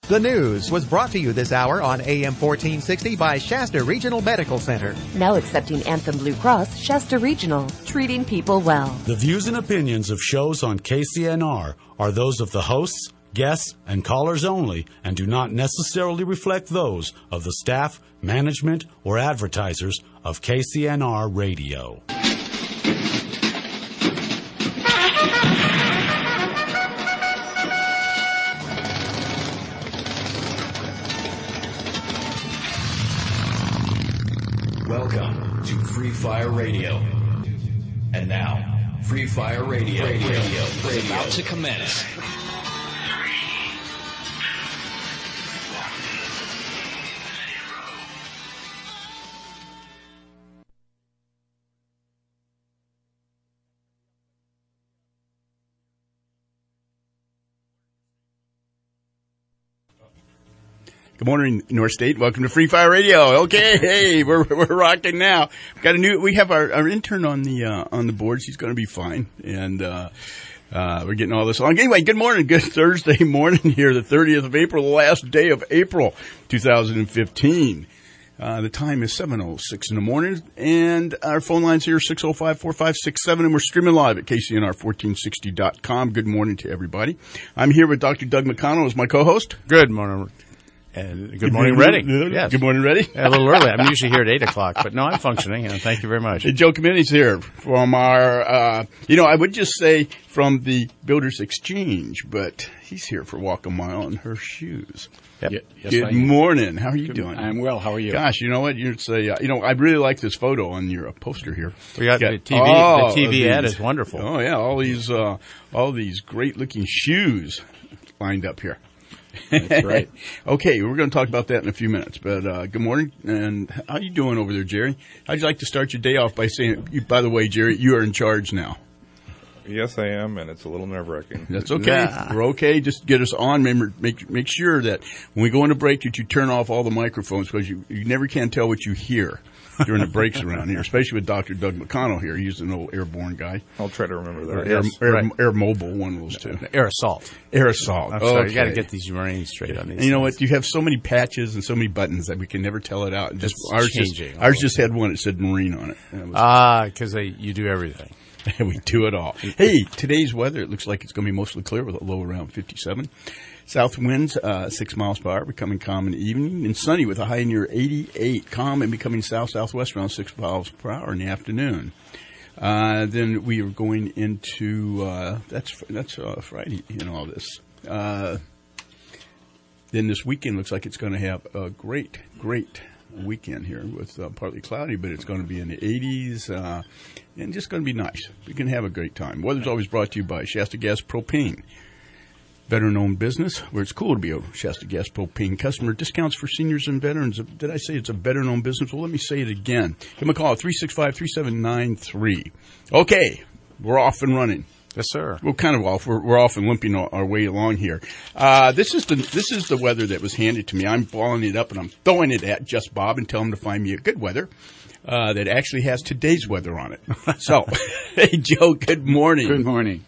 The news was brought to you this hour on AM 1460 by Shasta Regional Medical Center. Now accepting Anthem Blue Cross, Shasta Regional, treating people well. The views and opinions of shows on KCNR are those of the hosts, guests, and callers only, and do not necessarily reflect those of the staff, management, or advertisers of KCNR Radio. Welcome to Free Fire Radio. And now, Free Fire Radio is about to commence. Good morning, North State. Welcome to Free Fire Radio. Okay, hey, we're rocking now. We have our intern on the boards. He's going to be fine, and we're getting all this on. Anyway, good morning. Good Thursday morning here, the 30th of April, the last day of April, 2015. The time is 7:06 in the morning, and our phone lines here are 605-4567, and we're streaming live at KCNR1460.com. Good morning to everybody. I'm here with Dr. Doug McConnell as my co-host. Good morning. And good morning, Reddy. Yes. Good morning, Reddy. A little early. I'm usually here at 8 o'clock, but no, I'm functioning, and thank you very much. And Joe Committee's here from our, I would just say from the Builders Exchange, but he's here for Walk a Mile in her shoes. Yep. Yes, Good morning. How are you doing? I'm well. How are you? Gosh, you know what? I really like this photo on your poster here. We got the TV. The TV ad is wonderful. Oh yeah, all these great looking shoes lined up here. That's right. Okay, we're going to talk about that in a few minutes. But good morning, and how you doing over there, Jerry? How'd you like to start your day off by saying, by the way, Jerry, you are in charge now? Yes, I am, and it's a little nerve-wracking. That's okay. We're okay. Just get us on. Remember, make sure that when we go into break that you turn off all the microphones, because you never can tell what you hear during the breaks around here, especially with Dr. Doug McConnell here. He's an old airborne guy. I'll try to remember that. Air Mobile, one of those two. Air Assault. Air Assault. I'm sorry, you got to get these Marines straight on these. And you know what? You have so many patches and so many buttons that we can never tell it out. Ours just had one that said Marine on it. Because you do everything. We do it all. Hey, today's weather, it looks like it's going to be mostly clear with a low around 57. South winds, 6 miles per hour, becoming calm in the evening, and sunny with a high near 88. Calm and becoming south-southwest around 6 miles per hour in the afternoon. Then we are going into, that's Friday, all this. Then this weekend looks like it's going to have a great weekend here with partly cloudy, but it's going to be in the 80s and just going to be nice. We can have a great time. Weather's always brought to you by Shasta Gas Propane. Veteran-owned business where it's cool to be a Shasta Gas Propane customer. Discounts for seniors and veterans. Did I say it's a veteran-owned business? Well, let me say it again. Give them a call at 365-3793. Okay, we're off and running. Yes, sir. We're kind of off. We're off and limping our way along here. This is the weather that was handed to me. I'm balling it up and I'm throwing it at Just Bob and telling him to find me a good weather that actually has today's weather on it. So, hey, Joe, good morning. Good morning.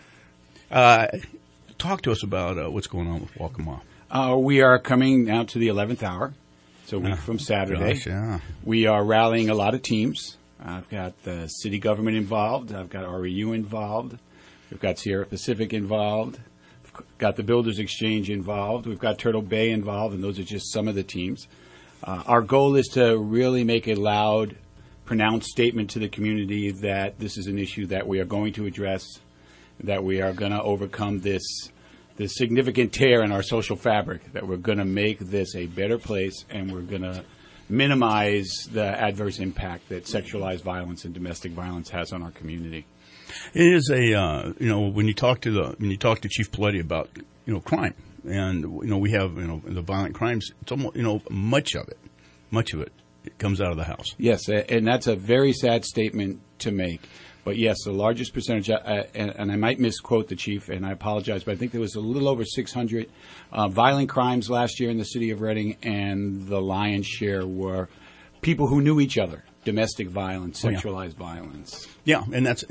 Talk to us about what's going on with Walk a Mile. We are coming now to the 11th hour. It's a week from Saturday. Gosh, yeah. We are rallying a lot of teams. I've got the city government involved. I've got REU involved. We've got Sierra Pacific involved. We've got the Builders Exchange involved. We've got Turtle Bay involved, and those are just some of the teams. Our goal is to really make a loud, pronounced statement to the community that this is an issue that we are going to address, that we are going to overcome this significant tear in our social fabric, that we're going to make this a better place, and we're going to minimize the adverse impact that sexualized violence and domestic violence has on our community. It is when you talk to Chief Paletti about crime, and we have the violent crimes. It's almost much of it comes out of the house. Yes, and that's a very sad statement to make. But yes, the largest percentage, and I might misquote the chief, and I apologize, but I think there was a little over 600 violent crimes last year in the city of Reading, and the lion's share were people who knew each other. Domestic violence, sexualized violence. Yeah, and that's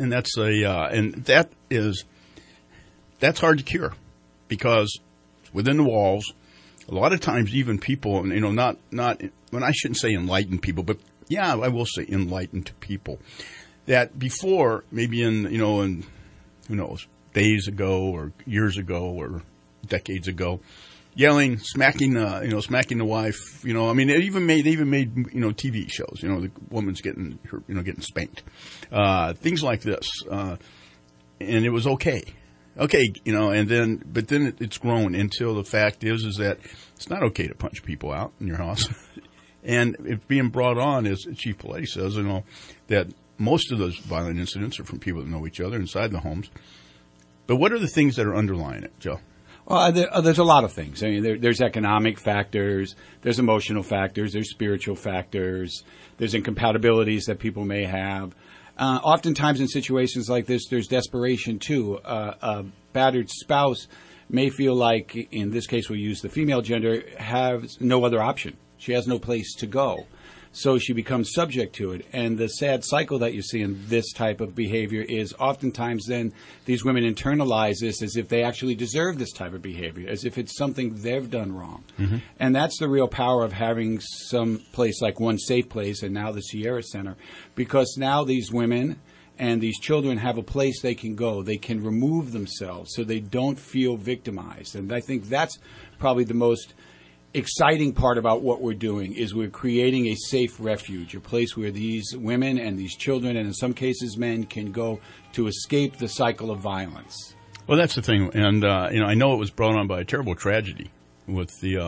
hard to cure because it's within the walls, a lot of times even people, not when I shouldn't say enlightened people, but yeah, I will say enlightened people, that before, maybe in who knows, days ago or years ago or decades ago, yelling, smacking the wife, they even made TV shows, the woman's getting spanked, things like this, and it was okay, but then it's grown until the fact is that it's not okay to punch people out in your house, and it's being brought on, as Chief Paletti says, that most of those violent incidents are from people that know each other inside the homes. But what are the things that are underlying it, Joe? Well, there's a lot of things. I mean, there's economic factors, there's emotional factors, there's spiritual factors, there's incompatibilities that people may have. Oftentimes in situations like this, there's desperation too. A battered spouse may feel like, in this case we'll use the female gender, has no other option. She has no place to go. So she becomes subject to it. And the sad cycle that you see in this type of behavior is oftentimes then these women internalize this as if they actually deserve this type of behavior, as if it's something they've done wrong. Mm-hmm. And that's the real power of having some place like One Safe Place and now the Sierra Center, because now these women and these children have a place they can go. They can remove themselves so they don't feel victimized. And I think that's probably the most exciting part about what we're doing is we're creating a safe refuge, a place where these women and these children, and in some cases men, can go to escape the cycle of violence. Well, that's the thing, and I know it was brought on by a terrible tragedy with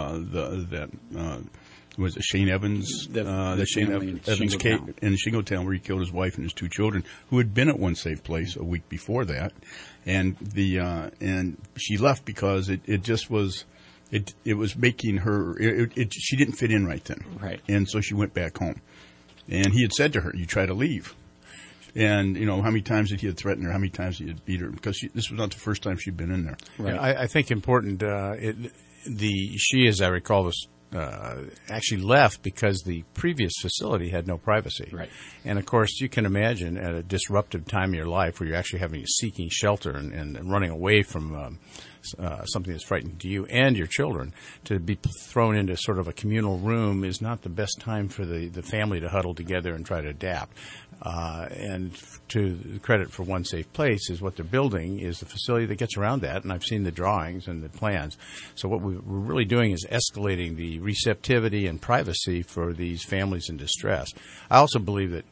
was it Shane Evans? The Shane Evans case in Shingletown, where he killed his wife and his 2 children, who had been at One Safe Place a week before that, and she left because it just was. It was making her. She didn't fit in right then, right? And so she went back home. And he had said to her, "You try to leave." And how many times did he had threatened her? How many times he had beat her? Because this was not the first time she'd been in there. Right. I think important. She, as I recall, was actually left because the previous facility had no privacy. Right. And of course, you can imagine at a disruptive time in your life where you're actually seeking shelter and running away from something that's frightening to you and your children, to be thrown into sort of a communal room is not the best time for the family to huddle together and try to adapt. And to the credit for One Safe Place is what they're building is the facility that gets around that, and I've seen the drawings and the plans. So what we're really doing is escalating the receptivity and privacy for these families in distress. I also believe that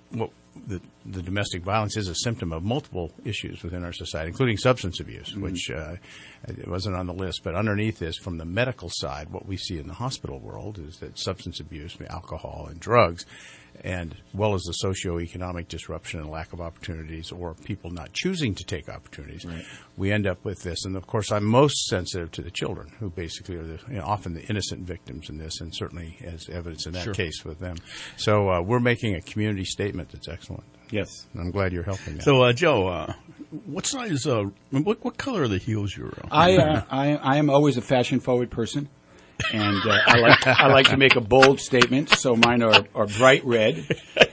the domestic violence is a symptom of multiple issues within our society, including substance abuse, which it wasn't on the list. But underneath this, from the medical side, what we see in the hospital world is that substance abuse, alcohol and drugs, and well as the socioeconomic disruption and lack of opportunities or people not choosing to take opportunities, right, we end up with this. And, of course, I'm most sensitive to the children, who basically are often the innocent victims in this, and certainly as evidence in that case with them. So we're making a community statement that's excellent. Yes. And I'm glad you're helping that. So, Joe, what size, what color are the heels you're I am always a fashion-forward person. And I like to make a bold statement, so mine are bright red.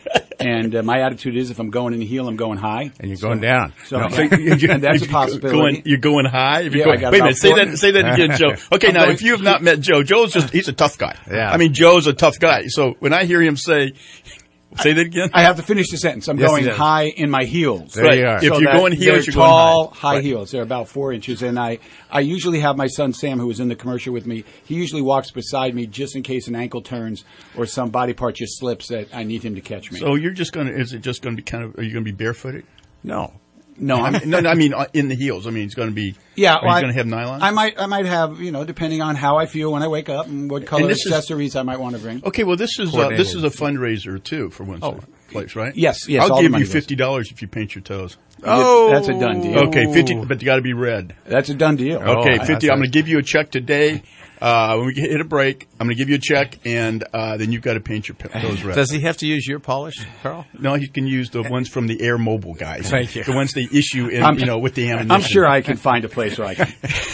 And my attitude is, if I'm going in the heel, I'm going high. And you're going down. And that's a possibility. You're going high? Yeah, wait a minute, say that again, Joe. Okay, now, if you have not met Joe, he's a tough guy. Yeah. I mean, Joe's a tough guy. So when I hear him say that again? I have to finish the sentence. I'm going high in my heels. There you are. If you're going heels, you're tall, going high. High heels. They're about 4 inches. And I usually have my son Sam, who was in the commercial with me. He usually walks beside me just in case an ankle turns or some body part just slips that I need him to catch me. So is it just going to be are you going to be barefooted? No. I mean, in the heels. I mean, it's going to be. Yeah, are you going to have nylon? I might have, depending on how I feel when I wake up and what color accessories I might want to bring. Okay, well, this is a fundraiser too for One Safe Place, right? Yes. I'll give you $50 if you paint your toes. Oh, that's a done deal. Okay, $50, but you got to be red. That's a done deal. Okay, $50. I'm going to give you a check today. When we hit a break, I'm going to give you a check, and then you've got to paint your toes red. Does he have to use your polish, Carl? No, he can use the ones from the Air Mobile guys. Thank you. The ones they issue with the ammunition. I'm sure I can find a place where I can.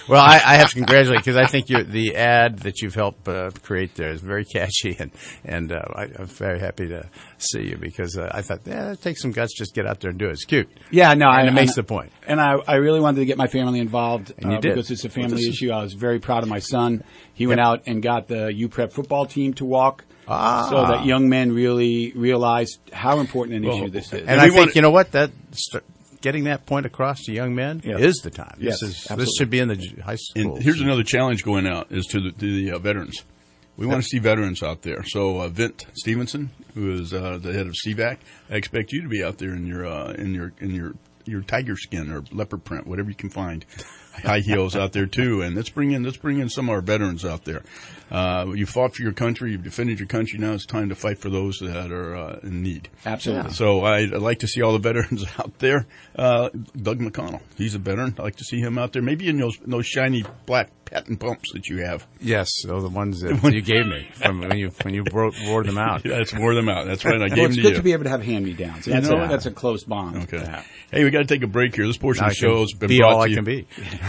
Well, I have to congratulate because I think the ad that you've helped create there is very catchy, and I'm very happy to see you because I thought, it takes some guts, just get out there and do it. It's cute. Yeah, no, and it makes the point. And I really wanted to get my family involved And you did. because it's a family issue. I was very proud of my son. He went out and got the UPrep football team to walk. So that young men really realized how important an issue this is. And I think, you know what, getting that point across to young men is the time. Yes, This should be in the high school. And here's another challenge going out is to the veterans. We want to see veterans out there. So Vint Stevenson, who is the head of CVAC, I expect you to be out there in your tiger skin or leopard print, whatever you can find. High heels out there too, and let's bring in some of our veterans out there. You fought for your country, you've defended your country. Now it's time to fight for those that are in need. Absolutely. So I'd like to see all the veterans out there. Doug McConnell, he's a veteran. I'd like to see him out there, maybe in those shiny black patent pumps that you have. Yes, the ones that you gave me from when you wore them out. Yes, wore them out. That's right. I gave them it's to good you. to be able to have hand-me-downs. That's a close bond. Okay. Hey, we got to take a break here. This portion of the show has been be brought all to you. I can be.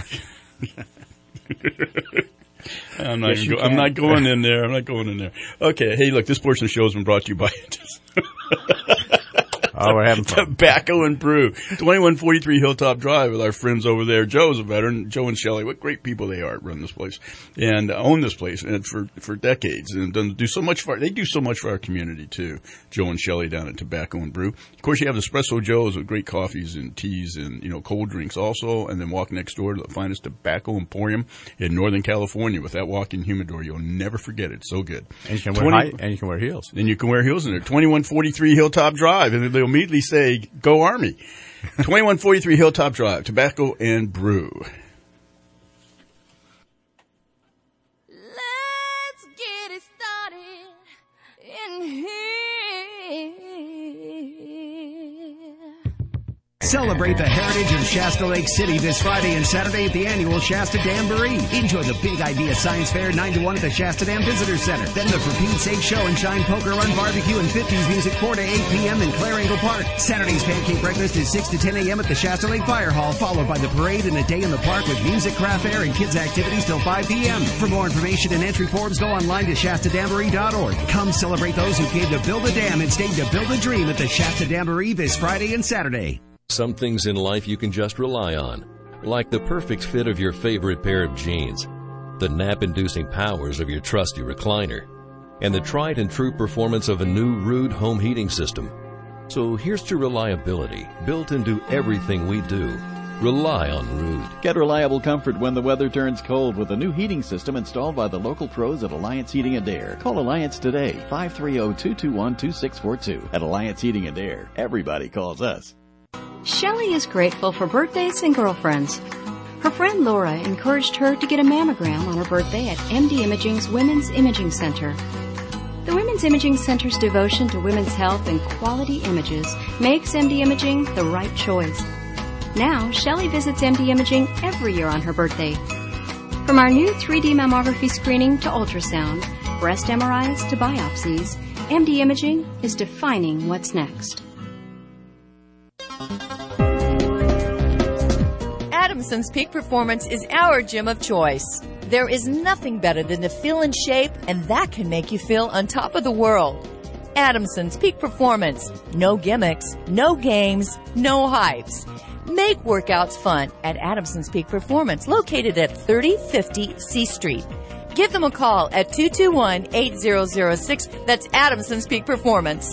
I'm not going in there. Okay. Hey, look, this portion of the show has been brought to you by Oh, we're having fun. Tobacco and Brew, 2143 Hilltop Drive with our friends over there. Joe's a veteran. Joe and Shelley, what great people they are, run this place and own this place and for decades and do so much for. They do so much for our community too. Joe and Shelley down at Tobacco and Brew. Of course, you have Espresso Joe's with great coffees and teas and cold drinks also. And then walk next door to the finest tobacco emporium in Northern California with that walk-in humidor. You'll never forget it. It's so good. And you can wear heels. And you can wear heels in there. 2143 Hilltop Drive, and they'll immediately say, "Go Army!" 2143 Hilltop Drive, Tobacco and Brew. Let's get it started in here. Celebrate the heritage of Shasta Lake City this Friday and Saturday at the annual Shasta Jamboree. Enjoy the Big Idea Science Fair 9 to 1 at the Shasta Dam Visitor Center. Then the For Pete's Sake Show and Shine Poker Run Barbecue and 50s Music 4 to 8 p.m. in Clare Angle Park. Saturday's Pancake Breakfast is 6 to 10 a.m. at the Shasta Lake Fire Hall, followed by the parade and a day in the park with music, craft fair, and kids activities till 5 p.m. For more information and entry forms, go online to ShastaDamboree.org. Come celebrate those who came to build a dam and stayed to build a dream at the Shasta Jamboree this Friday and Saturday. Some things in life you can just rely on, like the perfect fit of your favorite pair of jeans, the nap-inducing powers of your trusty recliner, and the tried-and-true performance of a new Ruud home heating system. So here's to reliability, built into everything we do. Rely on Ruud. Get reliable comfort when the weather turns cold with a new heating system installed by the local pros at Alliance Heating and Air. Call Alliance today, 530-221-2642. At Alliance Heating and Air, everybody calls us. Shelley is grateful for birthdays and girlfriends. Her friend Laura encouraged her to get a mammogram on her birthday at MD Imaging's Women's Imaging Center. The Women's Imaging Center's devotion to women's health and quality images makes MD Imaging the right choice. Now, Shelley visits MD Imaging every year on her birthday. From our new 3D mammography screening to ultrasound, breast MRIs to biopsies, MD Imaging is defining what's next. Adamson's Peak Performance is our gym of choice. There is nothing better than to feel in shape, and that can make you feel on top of the world. Adamson's Peak Performance. No gimmicks, no games, no hypes. Make workouts fun at Adamson's Peak Performance, located at 3050 C Street. Give them a call at 221-8006. That's Adamson's Peak Performance.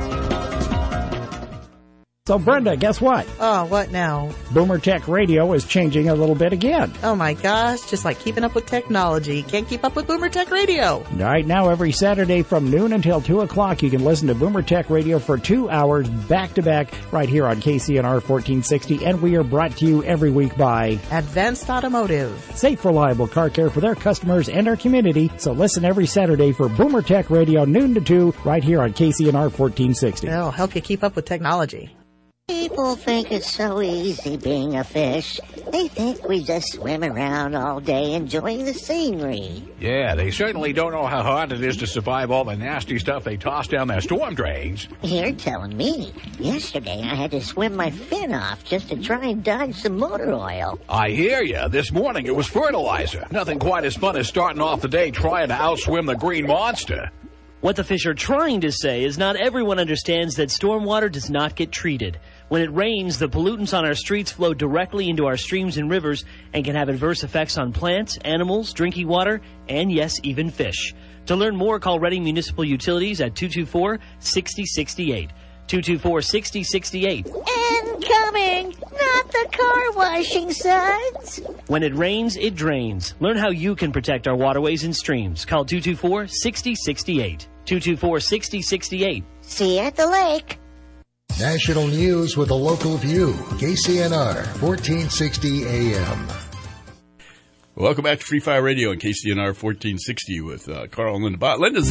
So, Brenda, guess what? Oh, what now? Boomer Tech Radio is changing a little bit again. Oh, my gosh. Just like keeping up with technology. Can't keep up with Boomer Tech Radio. Right now, every Saturday from noon until 2 o'clock, you can listen to Boomer Tech Radio for 2 hours back-to-back right here on KCNR 1460. And we are brought to you every week by Advanced Automotive. Safe, reliable car care for their customers and our community. So listen every Saturday for Boomer Tech Radio, noon to 2, right here on KCNR 1460. It'll help you keep up with technology. People think it's so easy being a fish. They think we just swim around all day enjoying the scenery. Yeah, they certainly don't know how hard it is to survive all the nasty stuff they toss down their storm drains. You're telling me. Yesterday I had to swim my fin off just to try and dodge some motor oil. I hear ya. This morning it was fertilizer. Nothing quite as fun as starting off the day trying to outswim the green monster. What the fish are trying to say is not everyone understands that stormwater does not get treated. When it rains, the pollutants on our streets flow directly into our streams and rivers and can have adverse effects on plants, animals, drinking water, and yes, even fish. To learn more, call Reading Municipal Utilities at 224-6068. 224-6068. Incoming! Not the car washing suds! When it rains, it drains. Learn how you can protect our waterways and streams. Call 224-6068. 224-6068. See you at the lake. National news with a local view. KCNR, 1460 AM. Welcome back to Free Fire Radio on KCNR 1460 with Carl and Linda Bott. Linda's,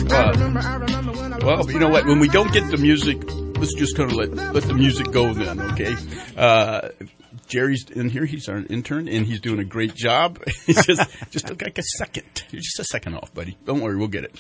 well, you know what? When we don't get the music, let's just kind of let the music go then, okay? Jerry's in here. He's our intern, and he's doing a great job. It's just like a second. Just a second off, buddy. Don't worry, we'll get it.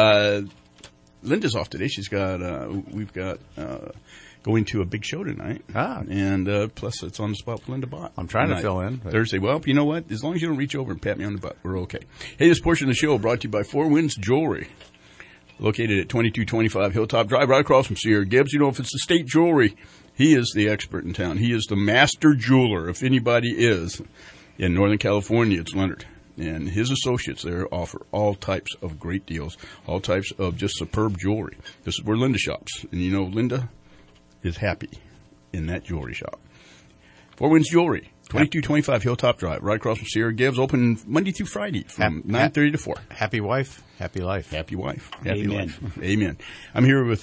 Linda's off today. She's got, we've got, going to a big show tonight. And plus it's on the spot with Linda Bott. I'm trying to fill in. Thursday. Well, you know what? As long as you don't reach over and pat me on the butt, we're okay. Hey, this portion of the show brought to you by Four Winds Jewelry. Located at 2225 Hilltop Drive, right across from Sierra Gibbs. You know, if it's estate jewelry, he is the expert in town. He is the master jeweler. If anybody is in Northern California, it's Leonard. And his associates there offer all types of great deals, all types of just superb jewelry. This is where Linda shops. And you know, Linda is happy in that jewelry shop. Four Winds Jewelry, 2225 Hilltop Drive, right across from Sierra Gibbs, open Monday through Friday from 9:30 to 4. Happy wife, happy life. Happy wife, happy Amen. life. Amen. I'm here with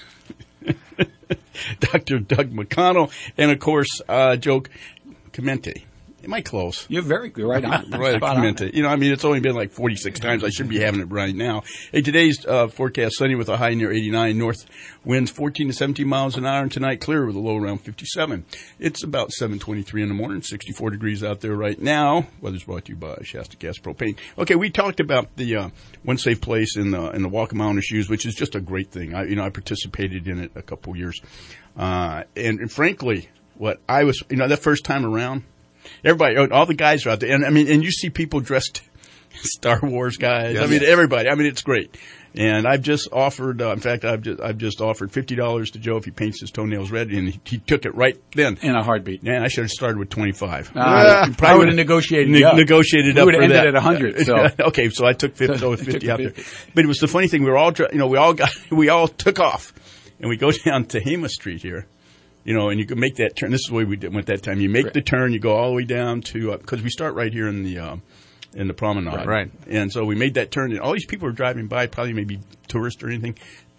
Dr. Doug McConnell and, of course, Joe Clemente. Am I close? You're very good. Right on. Right, Clemente. You know, I mean, it's only been like 46 times. I should be having it right now. Hey, today's forecast sunny with a high near 89. North winds 14 to 17 miles an hour. And tonight clear with a low around 57. It's about 7:23 in the morning. 64 degrees out there right now. Weather's brought to you by Shasta Gas Propane. Okay, we talked about the One Safe Place in the Walk a Mile in the Shoes, which is just a great thing. I participated in it a couple years. And frankly, what I was, that first time around, everybody, all the guys are out there, and I mean, and you see people dressed Star Wars guys. Yes. I mean, everybody. I mean, it's great. And I've just offered, in fact, I've just offered $50 to Joe if he paints his toenails red, and he took it right then in a heartbeat. Yeah, I should have started with 25. I would have negotiated. Negotiated up for that. We would have ended at 100. So. Okay, so I took 50. So 50 out there. But it was the funny thing. We all took off, and we go down Tehama Street here. And you can make that turn. This is the way we went that time. You make the turn, you go all the way down to because we start right here in the promenade, right? And so we made that turn, and all these people are driving by, probably maybe tourists or anything.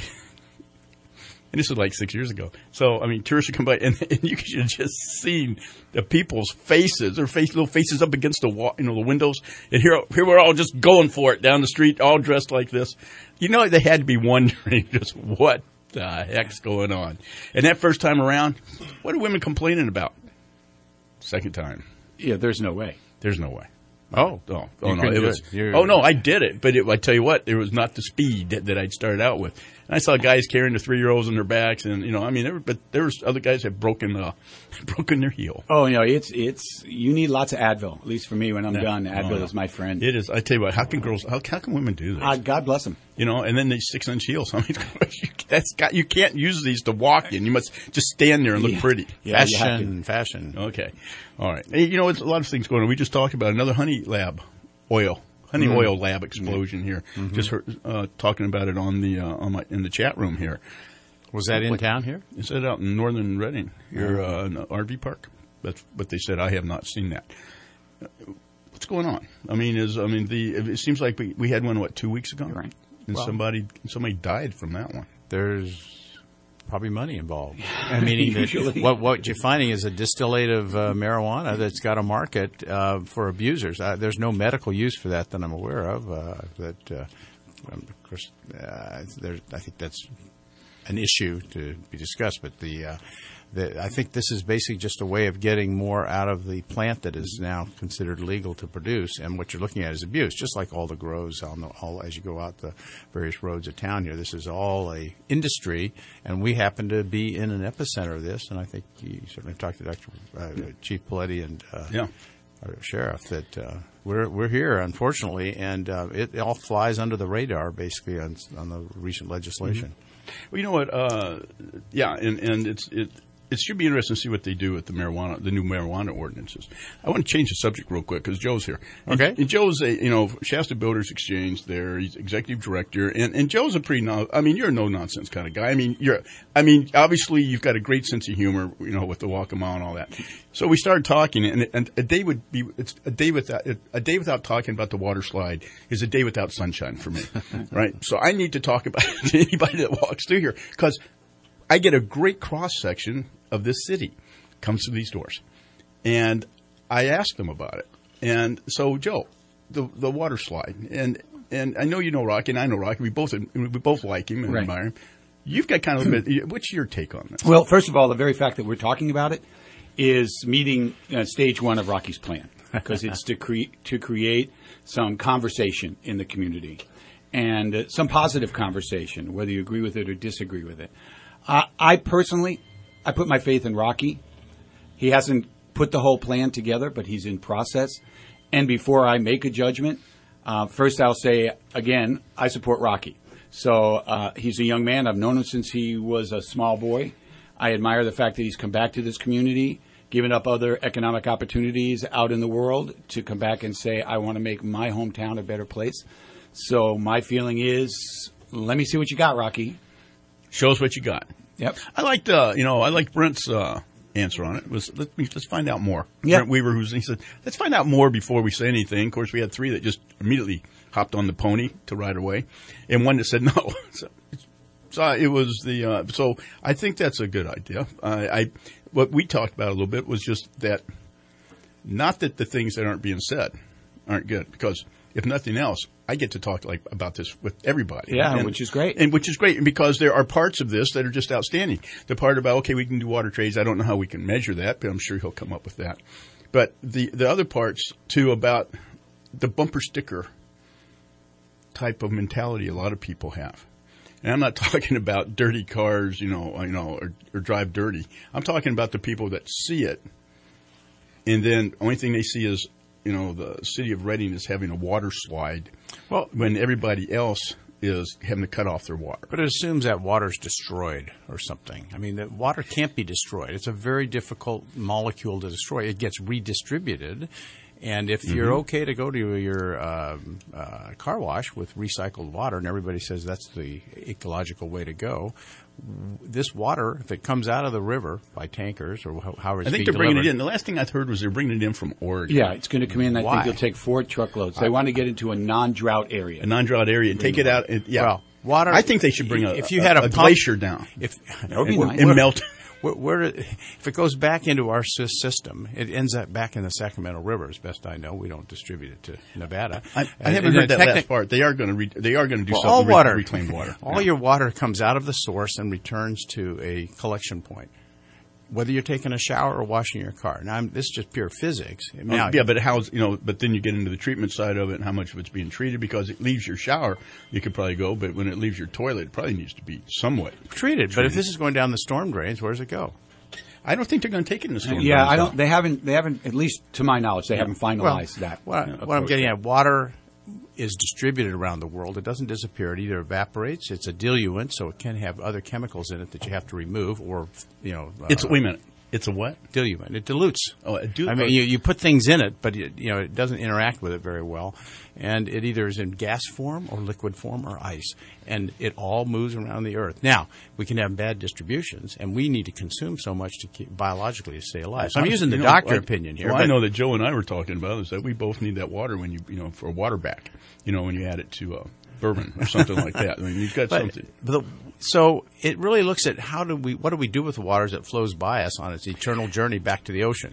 And this was like 6 years ago. So I mean, tourists would come by, and you should have just seen the people's faces, little faces up against the wall, the windows. And here we're all just going for it down the street, all dressed like this. They had to be wondering just what the heck's going on. And that first time around, what are women complaining about? Second time. Yeah, there's no way. There's no way. Oh no! It was. No, I did it, but I tell you what, it was not the speed that I'd started out with. And I saw guys carrying their 3-year-olds on their backs, and but there was other guys that broken their heel. Oh, it's you need lots of Advil. At least for me, when I'm done, Advil is my friend. It is. I tell you what, how can women do this? God bless them. And then these 6-inch heels. I mean, you can't use these to walk in. You must just stand there and look pretty. Yeah, fashion. Okay. All right. Hey, it's a lot of things going on. We just talked about another honey oil lab explosion here. Mm-hmm. Just heard, talking about it in the chat room here. Was that in town here? It's out in northern Reading here in the RV park. That's what they said. I have not seen that. What's going on? It seems like we had one 2 weeks ago, right? And somebody died from that one. There's probably money involved. Meaning what you're finding is a distillate of marijuana that's got a market for abusers. There's no medical use for that I'm aware of. Of course, I think that's an issue to be discussed. But I think this is basically just a way of getting more out of the plant that is now considered legal to produce, and what you're looking at is abuse, just like all the grows as you go out the various roads of town here. This is all a industry, and we happen to be in an epicenter of this, and I think you certainly talked to Chief Paletti and our sheriff that we're here, unfortunately, and it all flies under the radar, basically, on the recent legislation. Mm-hmm. Well, you know what? And it should be interesting to see what they do with the new marijuana ordinances. I want to change the subject real quick because Joe's here. Okay. And Joe's Shasta Builders Exchange there. He's executive director, and Joe's a pretty you're a no nonsense kind of guy. Obviously you've got a great sense of humor, with the walk a mile and all that. So we started talking, and a day without talking about the water slide is a day without sunshine for me, right? So I need to talk about it to anybody that walks through here because I get a great cross-section of this city comes through these doors. And I asked them about it. And so, Joe, the water slide, and I know you know Rocky, and I know Rocky. We both like him and admire him. You've got kind of a bit – what's your take on this? Well, first of all, the very fact that we're talking about it is meeting stage one of Rocky's plan because it's to create some conversation in the community and some positive conversation, whether you agree with it or disagree with it. I personally put my faith in Rocky. He hasn't put the whole plan together, but he's in process. And before I make a judgment, first I'll say, again, I support Rocky. So he's a young man. I've known him since he was a small boy. I admire the fact that he's come back to this community, given up other economic opportunities out in the world to come back and say, I want to make my hometown a better place. So my feeling is, let me see what you got, Rocky. Show us what you got. Yep. I liked Brent's answer on it. Let's find out more. Yep. Brent Weaver, he said, let's find out more before we say anything. Of course, we had three that just immediately hopped on the pony to ride away, and one that said no. So it was so I think that's a good idea. What we talked about a little bit was just that, not that the things that aren't being said aren't good, because if nothing else, I get to talk about this with everybody. Yeah, which is great. And which is great, because there are parts of this that are just outstanding. The part about, okay, we can do water trades, I don't know how we can measure that, but I'm sure he'll come up with that. But the other parts, too, about the bumper sticker type of mentality a lot of people have. And I'm not talking about dirty cars, or drive dirty. I'm talking about the people that see it, and then the only thing they see is, the city of Reading is having a water slide, when everybody else is having to cut off their water. But it assumes that water's destroyed or something. I mean, the water can't be destroyed. It's a very difficult molecule to destroy. It gets redistributed. And if you're okay to go to your car wash with recycled water, and everybody says that's the ecological way to go, this water, if it comes out of the river by tankers or however it's being delivered. I think they're bringing it in. The last thing I heard was they're bringing it in from Oregon. Yeah, it's going to come in. I think they'll take 4 truckloads. They want to get into a non-drought area. A non-drought area and take it out. Well, water. I think they should bring if you had a glacier down. That would be nice. And melt. If it goes back into our system, it ends up back in the Sacramento River. As best I know, we don't distribute it to Nevada. I haven't heard that last part. They are going to do something to reclaim water. All your water comes out of the source and returns to a collection point, whether you're taking a shower or washing your car. Now, this is just pure physics. Now, but then you get into the treatment side of it and how much of it's being treated, because it leaves your shower, you could probably go, but when it leaves your toilet, it probably needs to be somewhat treated. But if this is going down the storm drains, where does it go? I don't think they're going to take it in the storm drains. Yeah, I don't. They haven't. At least to my knowledge, they haven't finalized that. What I'm getting at, water is distributed around the world. It doesn't disappear. It either evaporates. It's a diluent, so it can have other chemicals in it that you have to remove, or wait a minute. It's a what? Diluent. It dilutes. Oh, I mean, you put things in it, but it doesn't interact with it very well, and it either is in gas form or liquid form or ice, and it all moves around the earth. Now, we can have bad distributions, and we need to consume so much to keep biologically to stay alive. So I'm using the doctor opinion here. Well, I know that Joe and I were talking about is that we both need that water when for a water back. When you add it to bourbon or something like that. I mean, you've got something. So it really looks at what do we do with the water as it flows by us on its eternal journey back to the ocean?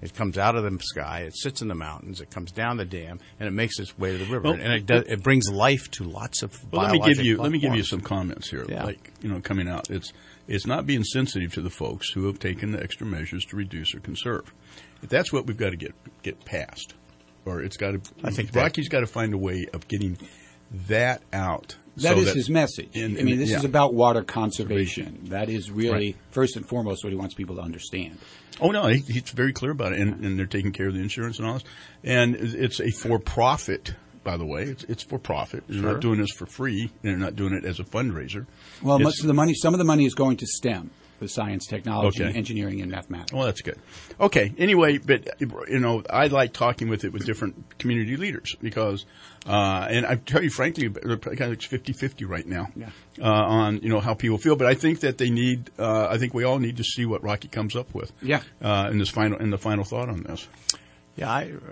It comes out of the sky, it sits in the mountains, it comes down the dam, and it makes its way to the river. And it brings life to lots of biological let me give you forms. some comments here. Yeah. Like, coming out, it's not being sensitive to the folks who have taken the extra measures to reduce or conserve. That's what we've got to get past, or it's got to. I think Rocky's got to find a way of getting that out. That is his message. This is about water conservation. That is really, first and foremost, what he wants people to understand. Oh, no, he's very clear about it, and they're taking care of the insurance and all this. And it's a for-profit, by the way. It's for-profit. They're not doing this for free. They're not doing it as a fundraiser. Well, some of the money is going to STEM, the science, technology, engineering, and mathematics. Well, that's good. Okay. Anyway, but I like talking with different community leaders because, and I tell you frankly, they're kind of 50-50 right now on how people feel. But I think that they need. I think we all need to see what Rocky comes up with. Yeah. In the final thought on this. Yeah,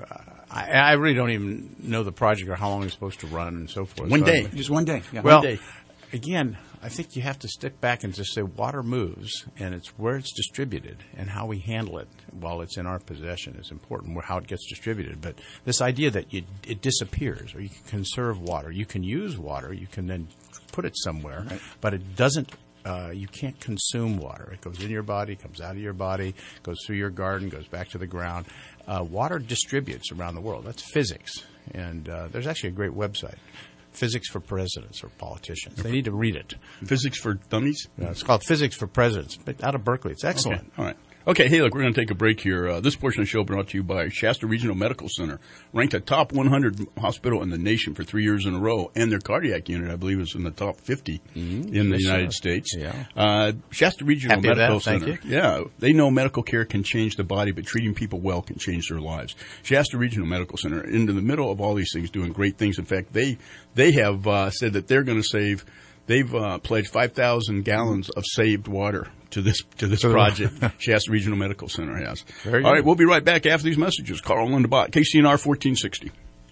I really don't even know the project or how long it's supposed to run and so forth. Just one day. Yeah. Well, one day. Again, I think you have to step back and just say water moves, and it's where it's distributed and how we handle it while it's in our possession is important, how it gets distributed. But this idea that it disappears, or you can conserve water, you can use water, you can then put it somewhere, but it doesn't. You can't consume water. It goes in your body, comes out of your body, goes through your garden, goes back to the ground. Water distributes around the world. That's physics, and there's actually a great website. Physics for Presidents or Politicians. They need to read it. Physics for Dummies? Yeah, it's called Physics for Presidents, but out of Berkeley. It's excellent. Okay. All right. Okay, hey, look, we're going to take a break here. This portion of the show brought to you by Shasta Regional Medical Center, ranked a top 100 hospital in the nation for 3 years in a row, and their cardiac unit, I believe, is in the top 50 in the United States. Yeah. Shasta Regional Medical Center. Thank you. Yeah, they know medical care can change the body, but treating people well can change their lives. Shasta Regional Medical Center, into the middle of all these things, doing great things. In fact, they have said that they're going to save. They've pledged 5,000 gallons of saved water to this project. Shasta Regional Medical Center has. All right, we'll be right back after these messages. Carl Lindebott, KCNR 1460.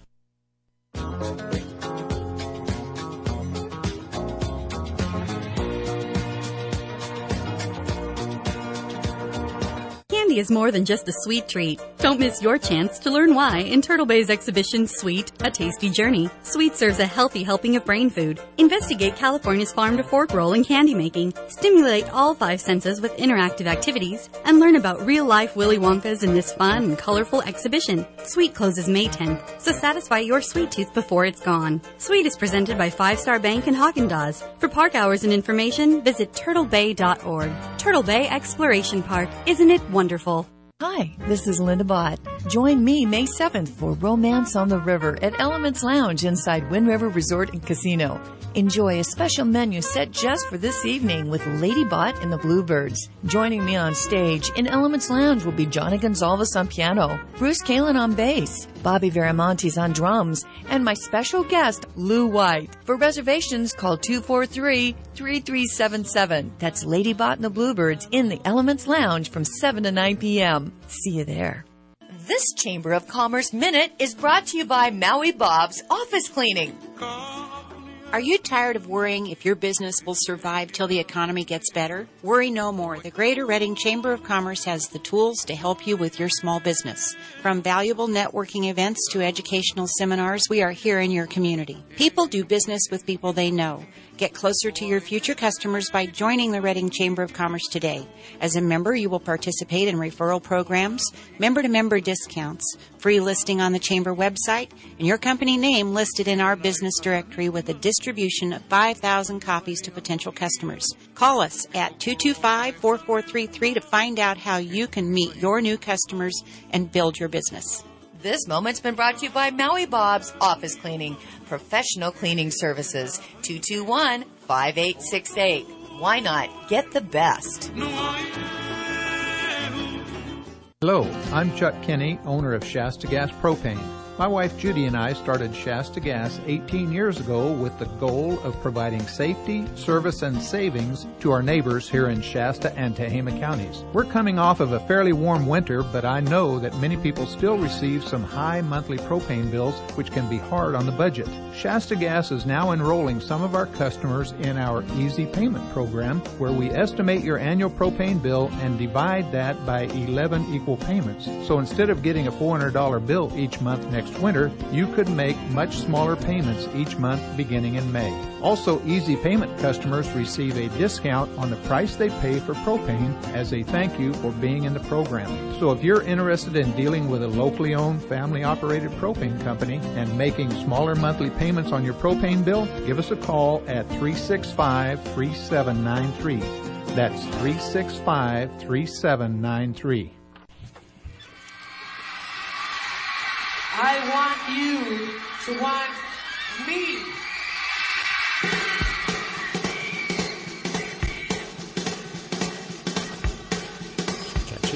Candy is more than just a sweet treat. Don't miss your chance to learn why in Turtle Bay's exhibition Sweet, A Tasty Journey. Sweet serves a healthy helping of brain food. Investigate California's farm to fork role in candy making. Stimulate all 5 senses with interactive activities. And learn about real-life Willy Wonkas in this fun and colorful exhibition. Sweet closes May 10th, so satisfy your sweet tooth before it's gone. Sweet is presented by 5 Star Bank and Haagen-Dazs. For park hours and information, visit turtlebay.org. Turtle Bay Exploration Park. Isn't it wonderful? Hi, this is Linda Bott. Join me May 7th for Romance on the River at Elements Lounge inside Wind River Resort and Casino. Enjoy a special menu set just for this evening with Lady Bott and the Bluebirds. Joining me on stage in Elements Lounge will be Johnny Gonzalez on piano, Bruce Kalin on bass, Bobby Veramontes on drums, and my special guest, Lou White. For reservations, call 243-3377. That's Lady Bott and the Bluebirds in the Elements Lounge from 7 to 9 p.m. See you there. This Chamber of Commerce Minute is brought to you by Maui Bob's Office Cleaning. Are you tired of worrying if your business will survive till the economy gets better? Worry no more. The Greater Reading Chamber of Commerce has the tools to help you with your small business. From valuable networking events to educational seminars, we are here in your community. People do business with people they know. Get closer to your future customers by joining the Reading Chamber of Commerce today. As a member, you will participate in referral programs, member-to-member discounts, free listing on the Chamber website, and your company name listed in our business directory with a distribution of 5,000 copies to potential customers. Call us at 225-4433 to find out how you can meet your new customers and build your business. This moment's been brought to you by Maui Bob's Office Cleaning, professional cleaning services. 221-5868. Why not get the best? Hello, I'm Chuck Kinney, owner of Shasta Gas Propane. My wife Judy and I started Shasta Gas 18 years ago with the goal of providing safety, service, and savings to our neighbors here in Shasta and Tehama counties. We're coming off of a fairly warm winter, but I know that many people still receive some high monthly propane bills, which can be hard on the budget. Shasta Gas is now enrolling some of our customers in our Easy Payment program, where we estimate your annual propane bill and divide that by 11 equal payments. So instead of getting a $400 bill each month next winter, you could make much smaller payments each month beginning in May. Also, Easy Payment customers receive a discount on the price they pay for propane as a thank you for being in the program. So if you're interested in dealing with a locally owned, family-operated propane company and making smaller monthly payments on your propane bill, give us a call at 365-3793. That's 365-3793. I want you to want me. Catchy.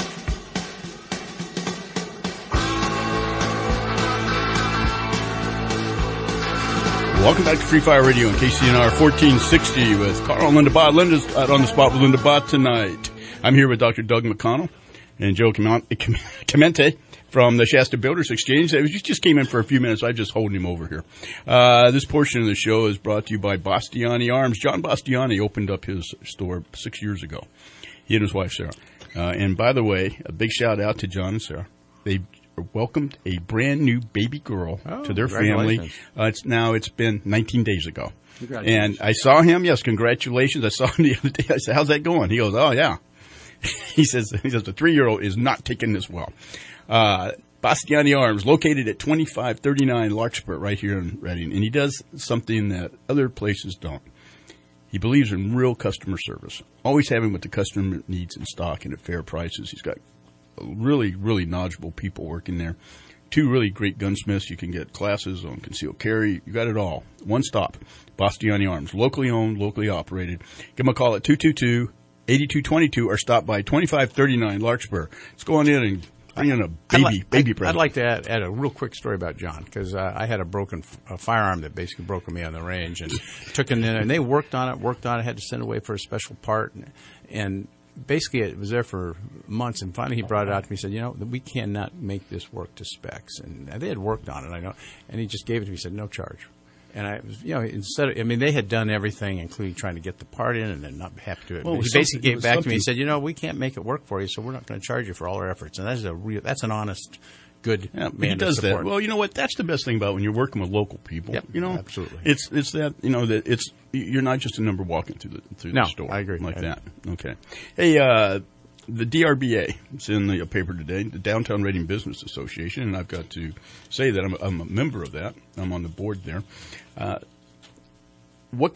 Welcome back to Free Fire Radio on KCNR 1460 with Carl and Linda Bott. Linda's out on the spot with Linda Bott tonight. I'm here with Dr. Doug McConnell and Joe Clemente from the Shasta Builders Exchange. He just came in for a few minutes. I'm just holding him over here. This portion of the show is brought to you by Bastiani Arms. John Bastiani opened up his store 6 years ago. He and his wife, Sarah. And by the way, a big shout out to John and Sarah. They welcomed a brand new baby girl to their family. It's been 19 days ago. And I saw him. Yes, congratulations. I saw him the other day. I said, how's that going? He goes, oh, yeah. He says the 3-year-old is not taking this well. Bastiani Arms, located at 2539 Larkspur, right here in Reading. And he does something that other places don't. He believes in real customer service, always having what the customer needs in stock and at fair prices. He's got really, really knowledgeable people working there. 2 really great gunsmiths. You can get classes on concealed carry. You got it all. One stop. Bastiani Arms, locally owned, locally operated. Give them a call at 222-8222 or stop by 2539 Larkspur. Let's go on in and bring in a baby present. I'd like to add a real quick story about John, because I had a broken firearm that basically broke me on the range, and took it in, and they worked on it, had to send it away for a special part, and basically it was there for months, and finally he brought it out to me and said, we cannot make this work to specs. And they had worked on it, I know, and he just gave it to me and said, no charge. And I was, they had done everything, including trying to get the part in and then not have to do it. Well, he basically gave it back to me and said, we can't make it work for you, so we're not going to charge you for all our efforts. And that's an honest, good man. He does that. Well, you know what? That's the best thing about when you're working with local people. Yep, absolutely. It's that, that it's, you're not just a number walking through the store. I agree. Like that. Okay. Hey, the DRBA, it's in the paper today, the Downtown Reading Business Association, and I've got to say that I'm a member of that. I'm on the board there. The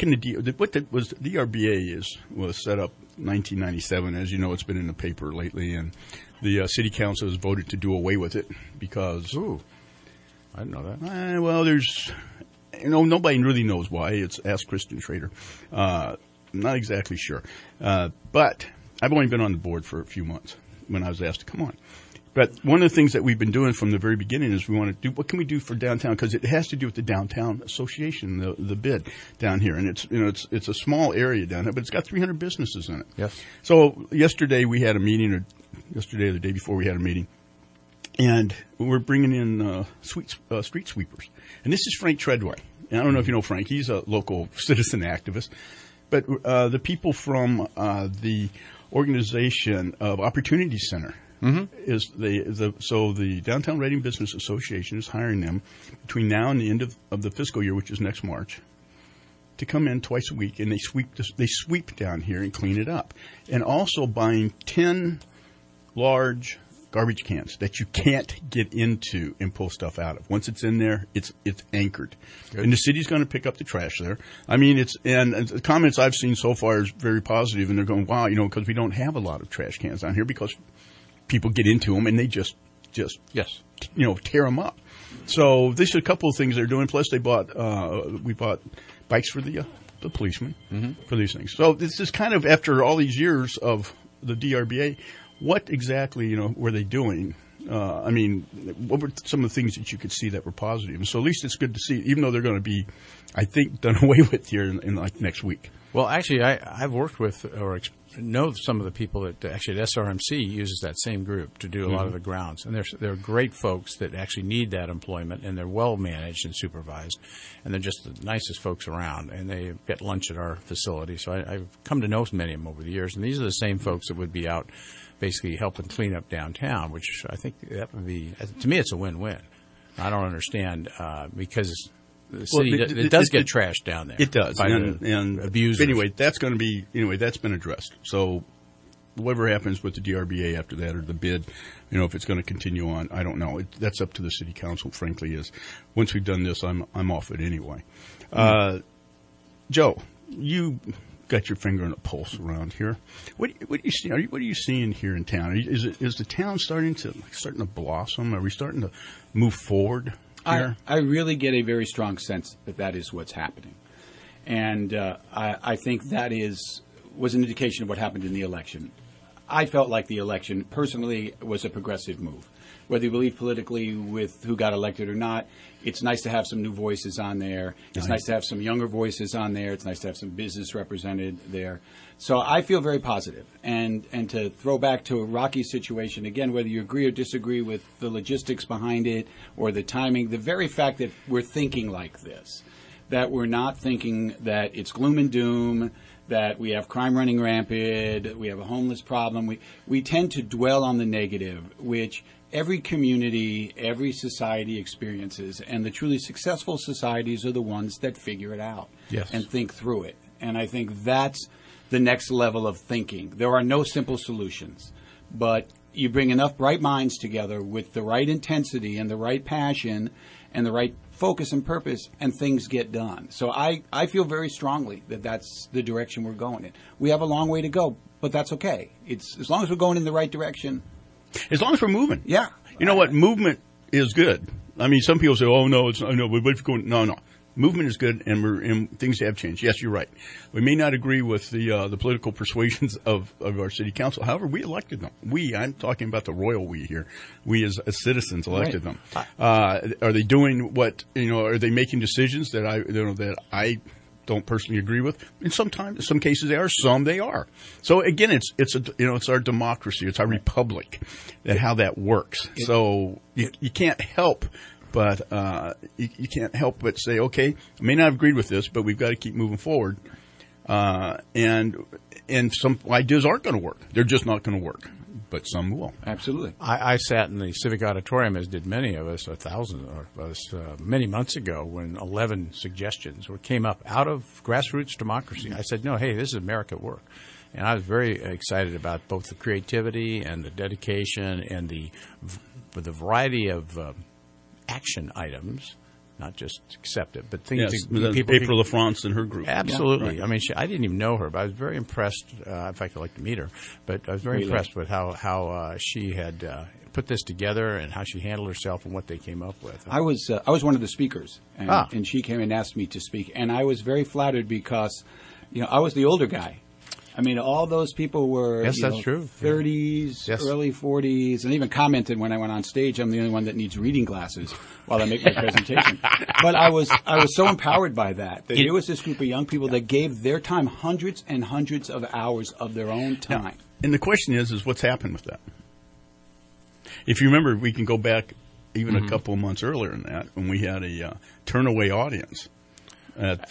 DRBA was set up 1997. As you know, it's been in the paper lately, and the city council has voted to do away with it because. Ooh, I didn't know that. There's, nobody really knows why. Ask Kristen Schrader. I'm not exactly sure, but I've only been on the board for a few months when I was asked to come on. But one of the things that we've been doing from the very beginning is we want to do, what can we do for downtown? Because it has to do with the downtown association, the bid down here. And it's a small area down here, but it's got 300 businesses in it. Yes. So yesterday we had a meeting, or yesterday or the day before we had a meeting, and we're bringing in street sweepers. And this is Frank Treadway. And I don't know if you know Frank. He's a local citizen activist. But the people from the organization of Opportunity Center is so the Downtown Reading Business Association is hiring them between now and the end of the fiscal year, which is next March, to come in twice a week, and they sweep down here and clean it up, and also buying 10 large garbage cans that you can't get into and pull stuff out of. Once it's in there, it's anchored. Good. And the city's going to pick up the trash there. I mean, and the comments I've seen so far is very positive, and they're going, wow, because we don't have a lot of trash cans down here because people get into them and they just tear them up. So there's a couple of things they're doing. Plus, we bought bikes for the policemen for these things. So this is kind of, after all these years of the DRBA, what exactly, were they doing I mean, what were some of the things that you could see that were positive? And so at least it's good to see, even though they're going to be, I think, done away with here in like next week. Well, actually, I've worked with or know some of the people that actually at SRMC uses that same group to do a lot of the grounds. And they're great folks that actually need that employment, and they're well managed and supervised. And they're just the nicest folks around. And they get lunch at our facility. So I've come to know many of them over the years. And these are the same folks that would be out basically helping clean up downtown, which I think that would be, to me, it's a win-win. I don't understand because the city it does get trashed down there. It does, and abusers. Anyway, that's going to be that's been addressed. So whatever happens with the DRBA after that or the bid, if it's going to continue on, I don't know. That's up to the city council. Frankly, is once we've done this, I'm off it anyway. Joe, you got your finger on the pulse around here. What do you see? What are you seeing here in town? Is the town starting to blossom? Are we starting to move forward here? I really get a very strong sense that is what's happening, and I think that was an indication of what happened in the election. I felt like the election, personally, was a progressive move. Whether you believe politically with who got elected or not, it's nice to have some new voices on there. It's nice to have some younger voices on there. It's nice to have some business represented there. So I feel very positive. And to throw back to Rocky's situation, again, whether you agree or disagree with the logistics behind it or the timing, the very fact that we're thinking like this, that we're not thinking that it's gloom and doom, that we have crime running rampant, we have a homeless problem. We tend to dwell on the negative, which every community, every society experiences, and the truly successful societies are the ones that figure it out and think through it. And I think that's the next level of thinking. There are no simple solutions, but you bring enough bright minds together with the right intensity and the right passion and the right focus and purpose, and things get done. So I feel very strongly that that's the direction we're going in. We have a long way to go, but that's okay. It's as long as we're going in the right direction. As long as we're moving. Yeah. You know what? Movement is good. I mean, some people say, oh, no, it's no, but if you're going, no. Movement is good, and things have changed. Yes, you're right. We may not agree with the political persuasions of our city council. However, we elected them. I'm talking about the royal we here. We as citizens elected them. Are they doing what, are they making decisions that I don't personally agree with? In some cases they are, some they are. So again, it's our democracy, it's our republic, and how that works. So you can't help. But you can't help but say, okay, I may not have agreed with this, but we've got to keep moving forward. And some ideas aren't going to work. They're just not going to work. But some will. Absolutely. I sat in the Civic Auditorium, as did many of us, many months ago when 11 suggestions came up out of grassroots democracy. I said, no, hey, this is America at work. And I was very excited about both the creativity and the dedication and the variety of action items, not just accept it, but things people. April LaFrance and her group. Absolutely. Yeah, right. I mean, I didn't even know her, but I was very impressed. In fact, I'd like to meet her. But I was very impressed with how she had put this together and how she handled herself and what they came up with. I was one of the speakers, and she came and asked me to speak, and I was very flattered because, I was the older guy. I mean, all those people were that's true. 30s, early 40s, and even commented when I went on stage, I'm the only one that needs reading glasses while I make my presentation. But I was so empowered by that there was this group of young people that gave their time, hundreds and hundreds of hours of their own time. Now, and the question is what's happened with that? If you remember, we can go back even a couple of months earlier than that when we had a turnaway audience. At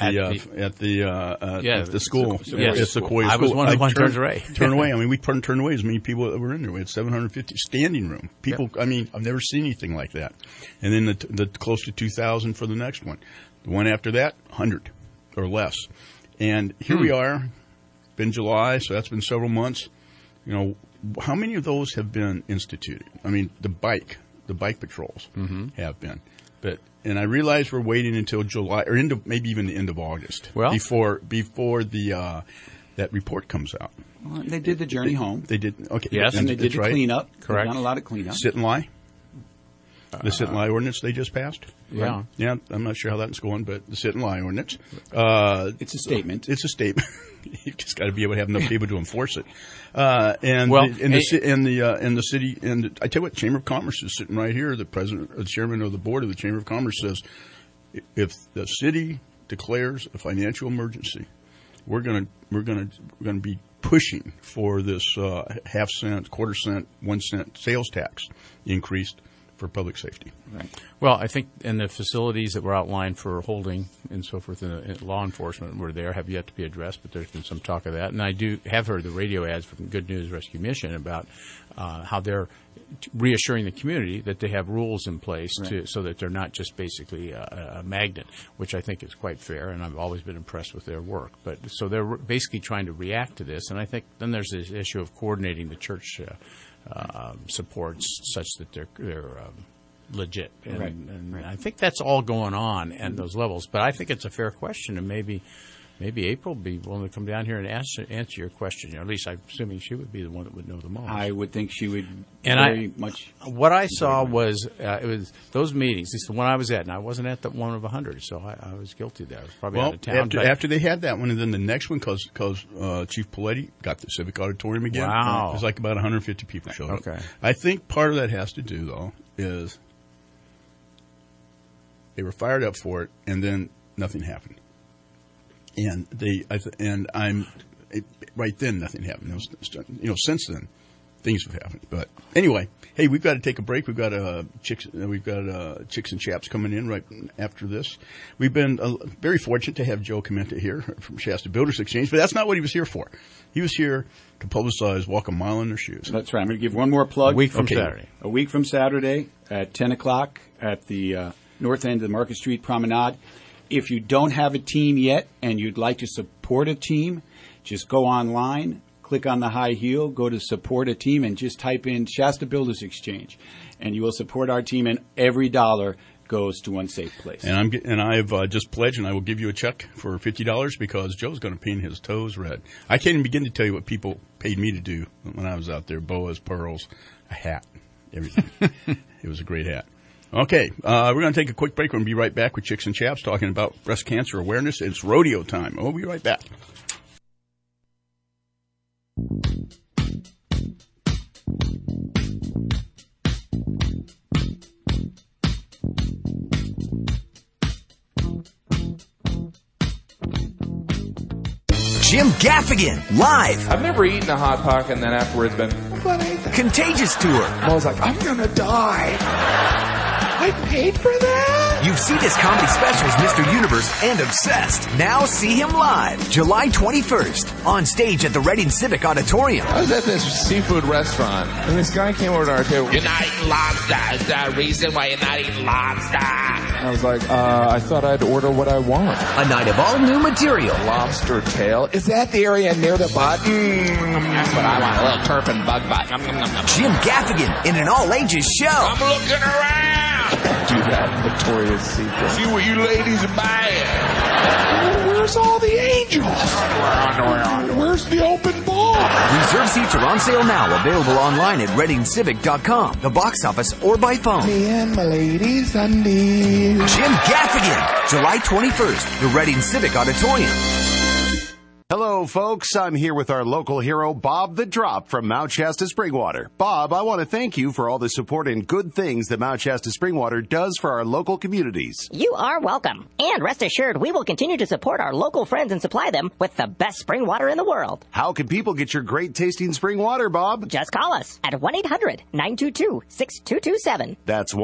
the school. Sequoia I was one of the ones turned away. Turn away. I mean, we turned away as many people that were in there. We had 750 standing room. People, I mean, I've never seen anything like that. And then the close to 2,000 for the next one. The one after that, 100 or less. And here we are, been July, so that's been several months. How many of those have been instituted? I mean, the bike patrols have been. And I realize we're waiting until July or maybe even the end of August before the that report comes out. Well, they did the journey home. They did. Okay. Yes, and they did the cleanup. Correct. They've done a lot of cleanup. Sit and lie. The sit and lie ordinance they just passed? Yeah. Right? Yeah, I'm not sure how that's going, but the sit and lie ordinance. It's a statement. It's a statement. You've just got to be able to have enough people to enforce it. The city, and I tell you what, Chamber of Commerce is sitting right here. The president, the chairman of the board of the Chamber of Commerce says, if the city declares a financial emergency, we're going to be pushing for this half cent, quarter cent, 1 cent sales tax increased for public safety. Right. Well, I think in the facilities that were outlined for holding and so forth, in law enforcement were there, have yet to be addressed, but there's been some talk of that. And I have heard the radio ads from Good News Rescue Mission about how they're reassuring the community that they have rules in place so that they're not just basically a magnet, which I think is quite fair, and I've always been impressed with their work. But so they're basically trying to react to this, and I think then there's this issue of coordinating the church supports such that they're legit, and I think that's all going on at those levels. But I think it's a fair question, and maybe April would be willing to come down here and answer your question. At least I'm assuming she would be the one that would know the most. I would think she would. What I saw was it was those meetings. This is the one I was at, and I wasn't at the one of 100, so I was guilty there. I was probably out of town. After they had that one, and then the next one, because Chief Paletti got the Civic Auditorium again. Wow, it was like about 150 people showed up. Okay, I think part of that has to do though is they were fired up for it, and then nothing happened. And right then nothing happened. Since then things have happened. But anyway, hey, we've got to take a break. We've got Chicks and Chaps coming in right after this. We've been very fortunate to have Joe Comenta here from Shasta Builders Exchange, but that's not what he was here for. He was here to publicize Walk a Mile in Their Shoes. That's right. I'm going to give one more plug. A week from Saturday. A week from Saturday at 10 o'clock at the north end of the Market Street Promenade. If you don't have a team yet and you'd like to support a team, just go online, click on the high heel, go to support a team, and just type in Shasta Builders Exchange. And you will support our team, and every dollar goes to one safe place. And I've just pledged, and I will give you a check for $50 because Joe's going to paint his toes red. I can't even begin to tell you what people paid me to do when I was out there. Boas, pearls, a hat, everything. It was a great hat. Okay, we're going to take a quick break. We're going to be right back with Chicks and Chaps talking about breast cancer awareness. It's rodeo time. We'll be right back. Jim Gaffigan, live. I've never eaten a Hot Pocket and then afterwards been, Contagious Tour. I was like, I'm going to die. I paid for that? You've seen his comedy specials, Mr. Universe and Obsessed. Now see him live, July 21st, on stage at the Reading Civic Auditorium. I was at this seafood restaurant, and this guy came over to our table. You're not eating lobster. Is there a reason why you're not eating lobster? I was like, I thought I'd order what I want. A night of all new material. Lobster tail. Is that the area near the butt? That's what I want, a little turpin bug butt. Jim Gaffigan in an all-ages show. I'm looking around. Do that, Victoria's Secret. See what you ladies are buying. Where's all the angels? Where's the open bar? Reserve seats are on sale now. Available online at ReadingCivic.com, the box office, or by phone. Me and my ladies' undies. Jim Gaffigan, July 21st, the Reading Civic Auditorium. Hello, folks. I'm here with our local hero, Bob the Drop from Mount Shasta Springwater. Bob, I want to thank you for all the support and good things that Mount Shasta Springwater does for our local communities. You are welcome. And rest assured, we will continue to support our local friends and supply them with the best spring water in the world. How can people get your great tasting spring water, Bob? Just call us at 1-800-922-6227. That's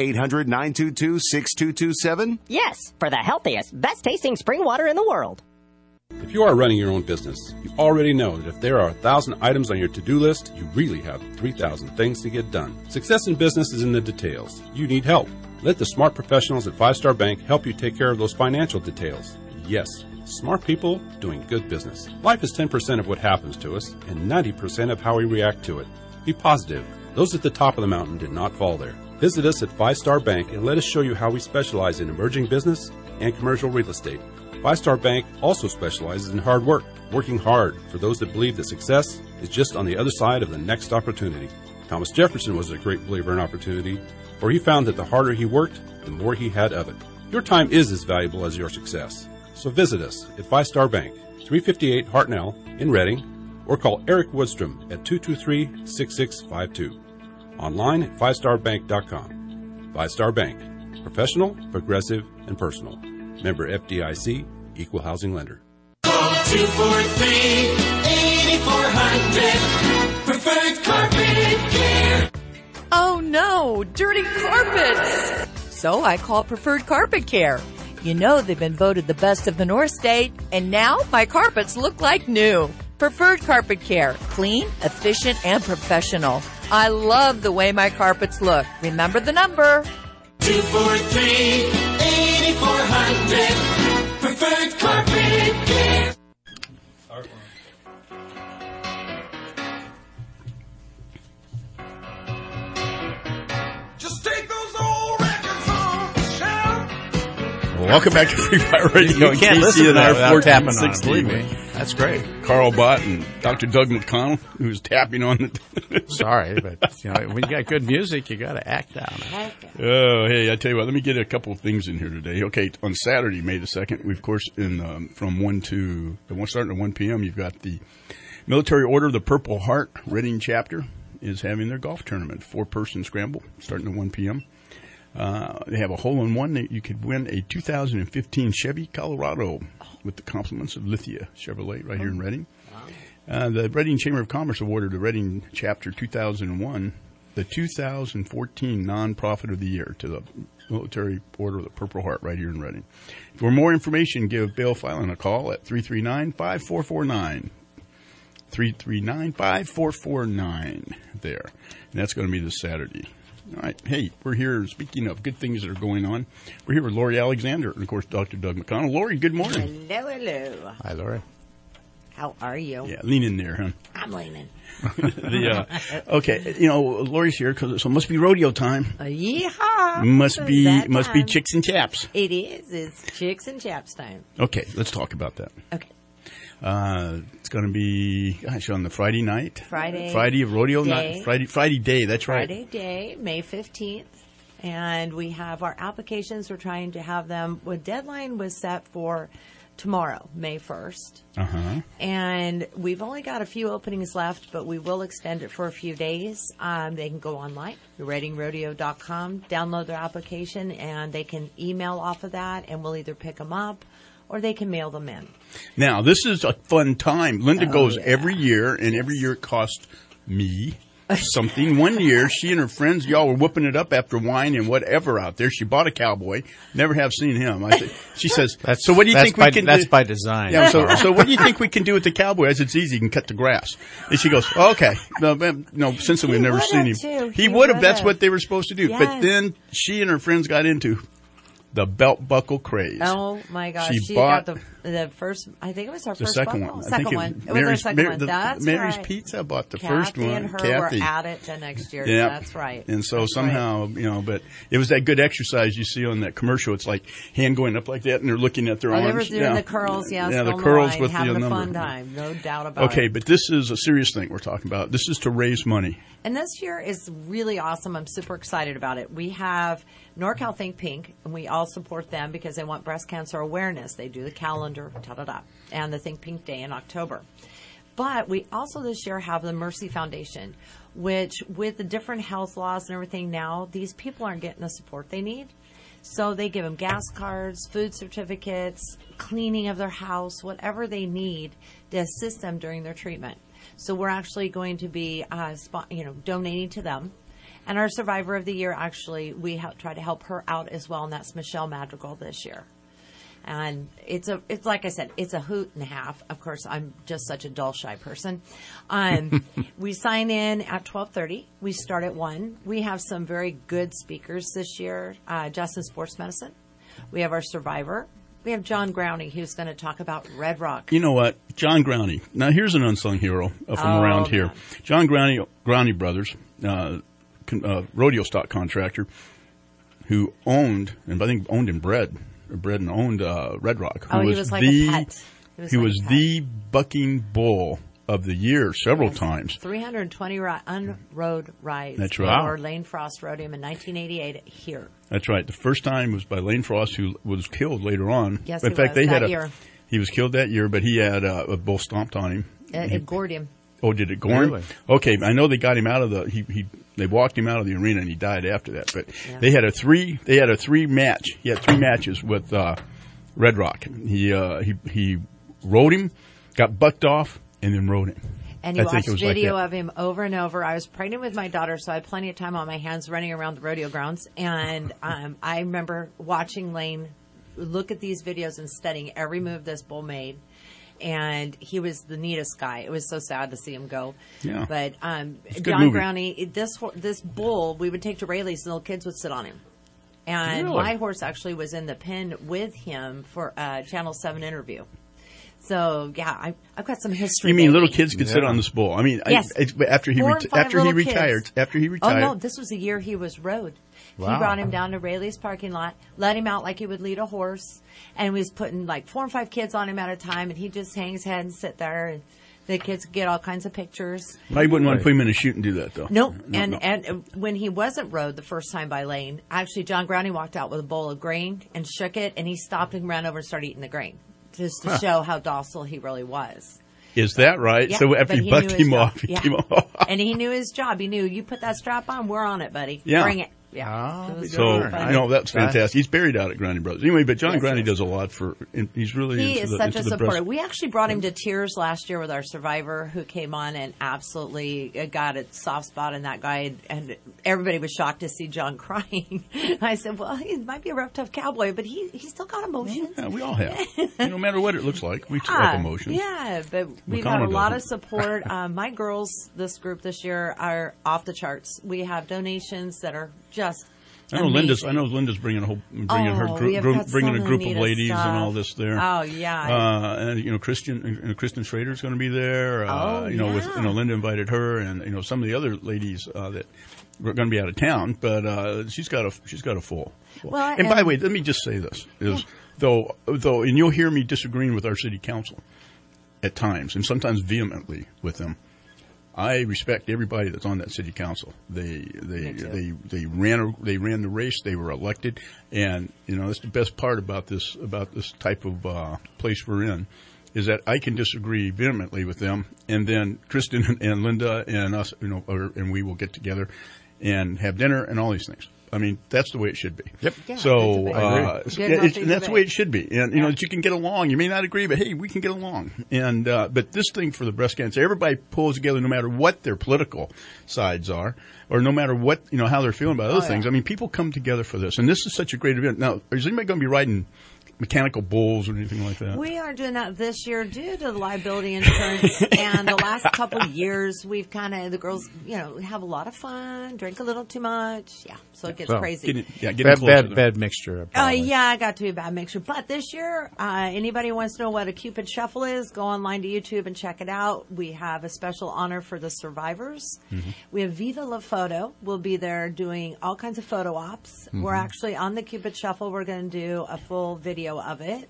1-800-922-6227? Yes, for the healthiest, best tasting spring water in the world. If you are running your own business, you already know that if there are 1,000 items on your to-do list, you really have 3,000 things to get done. Success in business is in the details. You need help. Let the smart professionals at 5-Star Bank help you take care of those financial details. Yes, smart people doing good business. Life is 10% of what happens to us and 90% of how we react to it. Be positive. Those at the top of the mountain did not fall there. Visit us at 5-Star Bank and let us show you how we specialize in emerging business and commercial real estate. 5-Star Bank also specializes in hard work, working hard for those that believe that success is just on the other side of the next opportunity. Thomas Jefferson was a great believer in opportunity. for he found that the harder he worked, the more he had of it. Your time is as valuable as your success. So visit us at 5 Star Bank, 358 Hartnell in Reading, or call Eric Woodstrom at 223-6652. Online at 5starbank.com. 5 Star Bank. Professional, progressive, and personal. Member FDIC, Equal Housing Lender. Call 243-8400. Preferred Carpet Care. Oh no, dirty carpets! So I call Preferred Carpet Care. You know they've been voted the best of the North State, and now my carpets look like new. Preferred Carpet Care. Clean, efficient, and professional. I love the way my carpets look. Remember the number. 243-8400. Preferred Carpet Care. Just take those old records on the shelf. Welcome back to Free Fire Radio. You can't listen to that without tapping on it, believe me. That's great. Carl Bott and Dr. Doug McConnell, who's tapping on the... Sorry, but when you got good music, you got to act out. Oh, hey, I tell you what, let me get a couple of things in here today. Okay, on Saturday, May the 2nd, we, of course, from 1 to... starting at 1 p.m., you've got the Military Order of the Purple Heart Reading chapter is having their golf tournament, 4-person scramble, starting at 1 p.m. They have a hole-in-one that you could win a 2015 Chevy Colorado with the compliments of Lithia Chevrolet right here in Reading. The Reading Chamber of Commerce awarded the Reading Chapter 2001 the 2014 Nonprofit of the Year to the Military Order of the Purple Heart right here in Reading. For more information, give Bill Filan a call at 339-5449. 339-5449 there. And that's going to be this Saturday. All right. Hey, we're here, speaking of good things that are going on, we're here with Lori Alexander and, of course, Dr. Doug McConnell. Lori, good morning. Hello, hello. Hi, Lori. How are you? Yeah, lean in there, huh? I'm leaning. Okay, Lori's here, so it must be rodeo time. Yeehaw! Must be chicks and chaps. It is. It's chicks and chaps time. Okay, let's talk about that. Okay. It's going to be, on the Friday night. Friday of rodeo day. night. Friday day, that's right. Friday day, May 15th. And we have our applications. We're trying to have them. The deadline was set for tomorrow, May 1st. Uh-huh. And we've only got a few openings left, but we will extend it for a few days. They can go online, readingrodeo.com, download their application, and they can email off of that, and we'll either pick them up or they can mail them in. Now, this is a fun time. Linda goes every year, and every year it costs me something. One year, she and her friends, y'all were whooping it up after wine and whatever out there. She bought a cowboy. Never have seen him. She says, so what do you think we can do? That's by design. Yeah, so what do you think we can do with the cowboy? I said, it's easy. You can cut the grass. And she goes, okay. No, since we've never seen him. He would have. That's what they were supposed to do. Yes. But then she and her friends got into the belt buckle craze. Oh my gosh! She bought got the first. I think it was our the first second buckle. one. Second one. It was our second one. That's Mary's right. Pizza bought the Kathy first one. and her Kathy were at it the next year. Yeah, That's right. And so That's somehow, but it was that good exercise you see on that commercial. It's like hand going up like that, and they're looking at their arms. They were doing the curls. Yeah, the curls line, with having the a number. fun time. No doubt about it. Okay, but this is a serious thing we're talking about. This is to raise money. And this year is really awesome. I'm super excited about it. We have NorCal Think Pink, and we all support them because they want breast cancer awareness. They do the calendar, and the Think Pink Day in October. But we also this year have the Mercy Foundation, which with the different health laws and everything now, these people aren't getting the support they need. So they give them gas cards, food certificates, cleaning of their house, whatever they need to assist them during their treatment. So we're actually going to be, donating to them. And our Survivor of the Year, actually, we try to help her out as well, and that's Michelle Madrigal this year. And it's like I said, it's a hoot and a half. Of course, I'm just such a dull, shy person. We sign in at 12:30. We start at 1. We have some very good speakers this year. Justin Sports Medicine. We have our Survivor. We have John Growney, who's going to talk about Red Rock. You know what? John Growney. Now, here's an unsung hero from around here. John Growney Brothers, rodeo stock contractor, who owned, and I think owned and bred and owned Red Rock. He was like a pet. He was the bucking bull of the year several times. 320 unrode rides. That's right. For Lane Frost rode him in 1988 here. That's right. The first time was by Lane Frost, who was killed later on. Yes, in fact, they had year. He was killed that year, but he had a bull stomped on him. It gored him. Oh, did it gore him? Okay, I know they got him out of they walked him out of the arena and he died after that. But they had a three match. He had 3 matches with Red Rock. He rode him, got bucked off, and then rode him. And you watched video of him over and over. I was pregnant with my daughter, so I had plenty of time on my hands running around the rodeo grounds. And I remember watching Lane look at these videos and studying every move this bull made. And he was the neatest guy. It was so sad to see him go. Yeah. But John Growney, this bull, we would take to Raley's and little kids would sit on him. And my horse actually was in the pen with him for a Channel 7 interview. So, yeah, I've got some history. You mean little kids could sit on this bull? I mean, yes. After he retired. After he retired. Oh, no, this was the year he was rode. Wow. He brought him down to Raley's parking lot, let him out like he would lead a horse, and was putting like 4 or 5 kids on him at a time, and he'd just hang his head and sit there, and the kids could get all kinds of pictures. I wouldn't want to put him in a chute and do that, though. Nope. And when he wasn't rode the first time by Lane, actually John Growney walked out with a bowl of grain and shook it, and he stopped and ran over and started eating the grain, just to show how docile he really was. Is that right? Yeah, so after he bucked him off, he came off. And he knew his job. He knew, you put that strap on, we're on it, buddy. Yeah. Bring it. Yeah. So, that's fantastic. He's buried out at Growney Brothers. Anyway, but John Growney does a lot he's really He is such a supporter. breast. We actually brought him to tears last year with our survivor who came on and absolutely got a soft spot in that guy. And everybody was shocked to see John crying. I said, well, he might be a rough, tough cowboy, but he's still got emotions. Yeah, we all have. No matter what it looks like, we still have emotions. Yeah, but we've had a lot of support. My girls, this group this year, are off the charts. We have donations that are just I know Linda's bringing a group of ladies stuff. And all this there. Oh yeah. And Kristen Schrader's going to be there. Linda invited her, and some of the other ladies that were going to be out of town, but she's got a full. Well, and by the way, let me just say this though, and you'll hear me disagreeing with our city council at times, and sometimes vehemently with them. I respect everybody that's on that city council. They ran the race. They were elected, and that's the best part about this type of place we're in, is that I can disagree vehemently with them, and then Kristen and Linda and us, and we will get together and have dinner and all these things. I mean, that's the way it should be. Yep. Yeah, so that's the way it should be. And that you can get along. You may not agree, but hey, we can get along. And but this thing for the breast cancer, everybody pulls together, no matter what their political sides are, or no matter what how they're feeling about other things. I mean, people come together for this, and this is such a great event. Now, is anybody going to be riding mechanical bulls or anything like that? We are doing that this year due to the liability insurance. And the last couple of years, we've the girls, have a lot of fun, drink a little too much. Yeah, so it gets crazy. Bad mixture. I got to be a bad mixture. But this year, anybody who wants to know what a Cupid Shuffle is, go online to YouTube and check it out. We have a special honor for the survivors. Mm-hmm. We have Viva La Photo. We'll be there doing all kinds of photo ops. Mm-hmm. We're actually on the Cupid Shuffle. We're going to do a full video of it.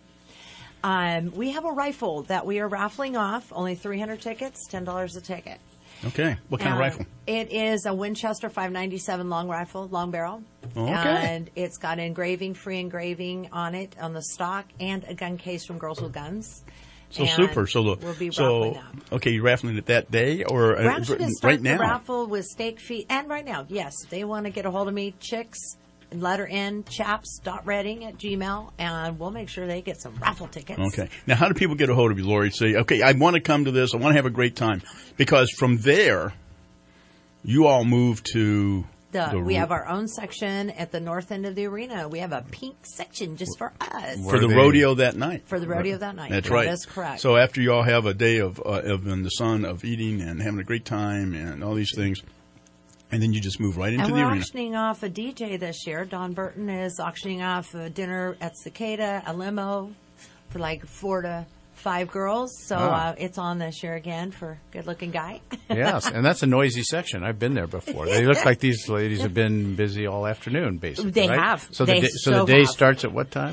We have a rifle that we are raffling off. Only 300 tickets, $10 a ticket. Okay. What kind of rifle? It is a Winchester 597 long rifle, long barrel. Okay. And it's got free engraving on it, on the stock, and a gun case from Girls with Guns. So super. We'll be raffling that. Okay, you're raffling it that day or We're actually going to start right now? The raffle with steak feet. And right now, yes. If they want to get a hold of me, chicks, letter N, chaps.redding@gmail, and we'll make sure they get some raffle tickets. Okay. Now, how do people get a hold of you, Lori? Say, okay, I want to come to this. I want to have a great time. Because from there, you all move to... We have our own section at the north end of the arena. We have a pink section just for us. For the rodeo that night. For the rodeo that night. That's right. That's correct. So after you all have a day of in the sun, of eating and having a great time and all these things... And then you just move right into the arena. And we're auctioning off a DJ this year. Don Burton is auctioning off a dinner at Cicada, a limo for like 4 to 5 girls. So it's on this year again for a good-looking guy. Yes, and that's a noisy section. I've been there before. They look like these ladies have been busy all afternoon, basically. They right? have. So the day starts at what time?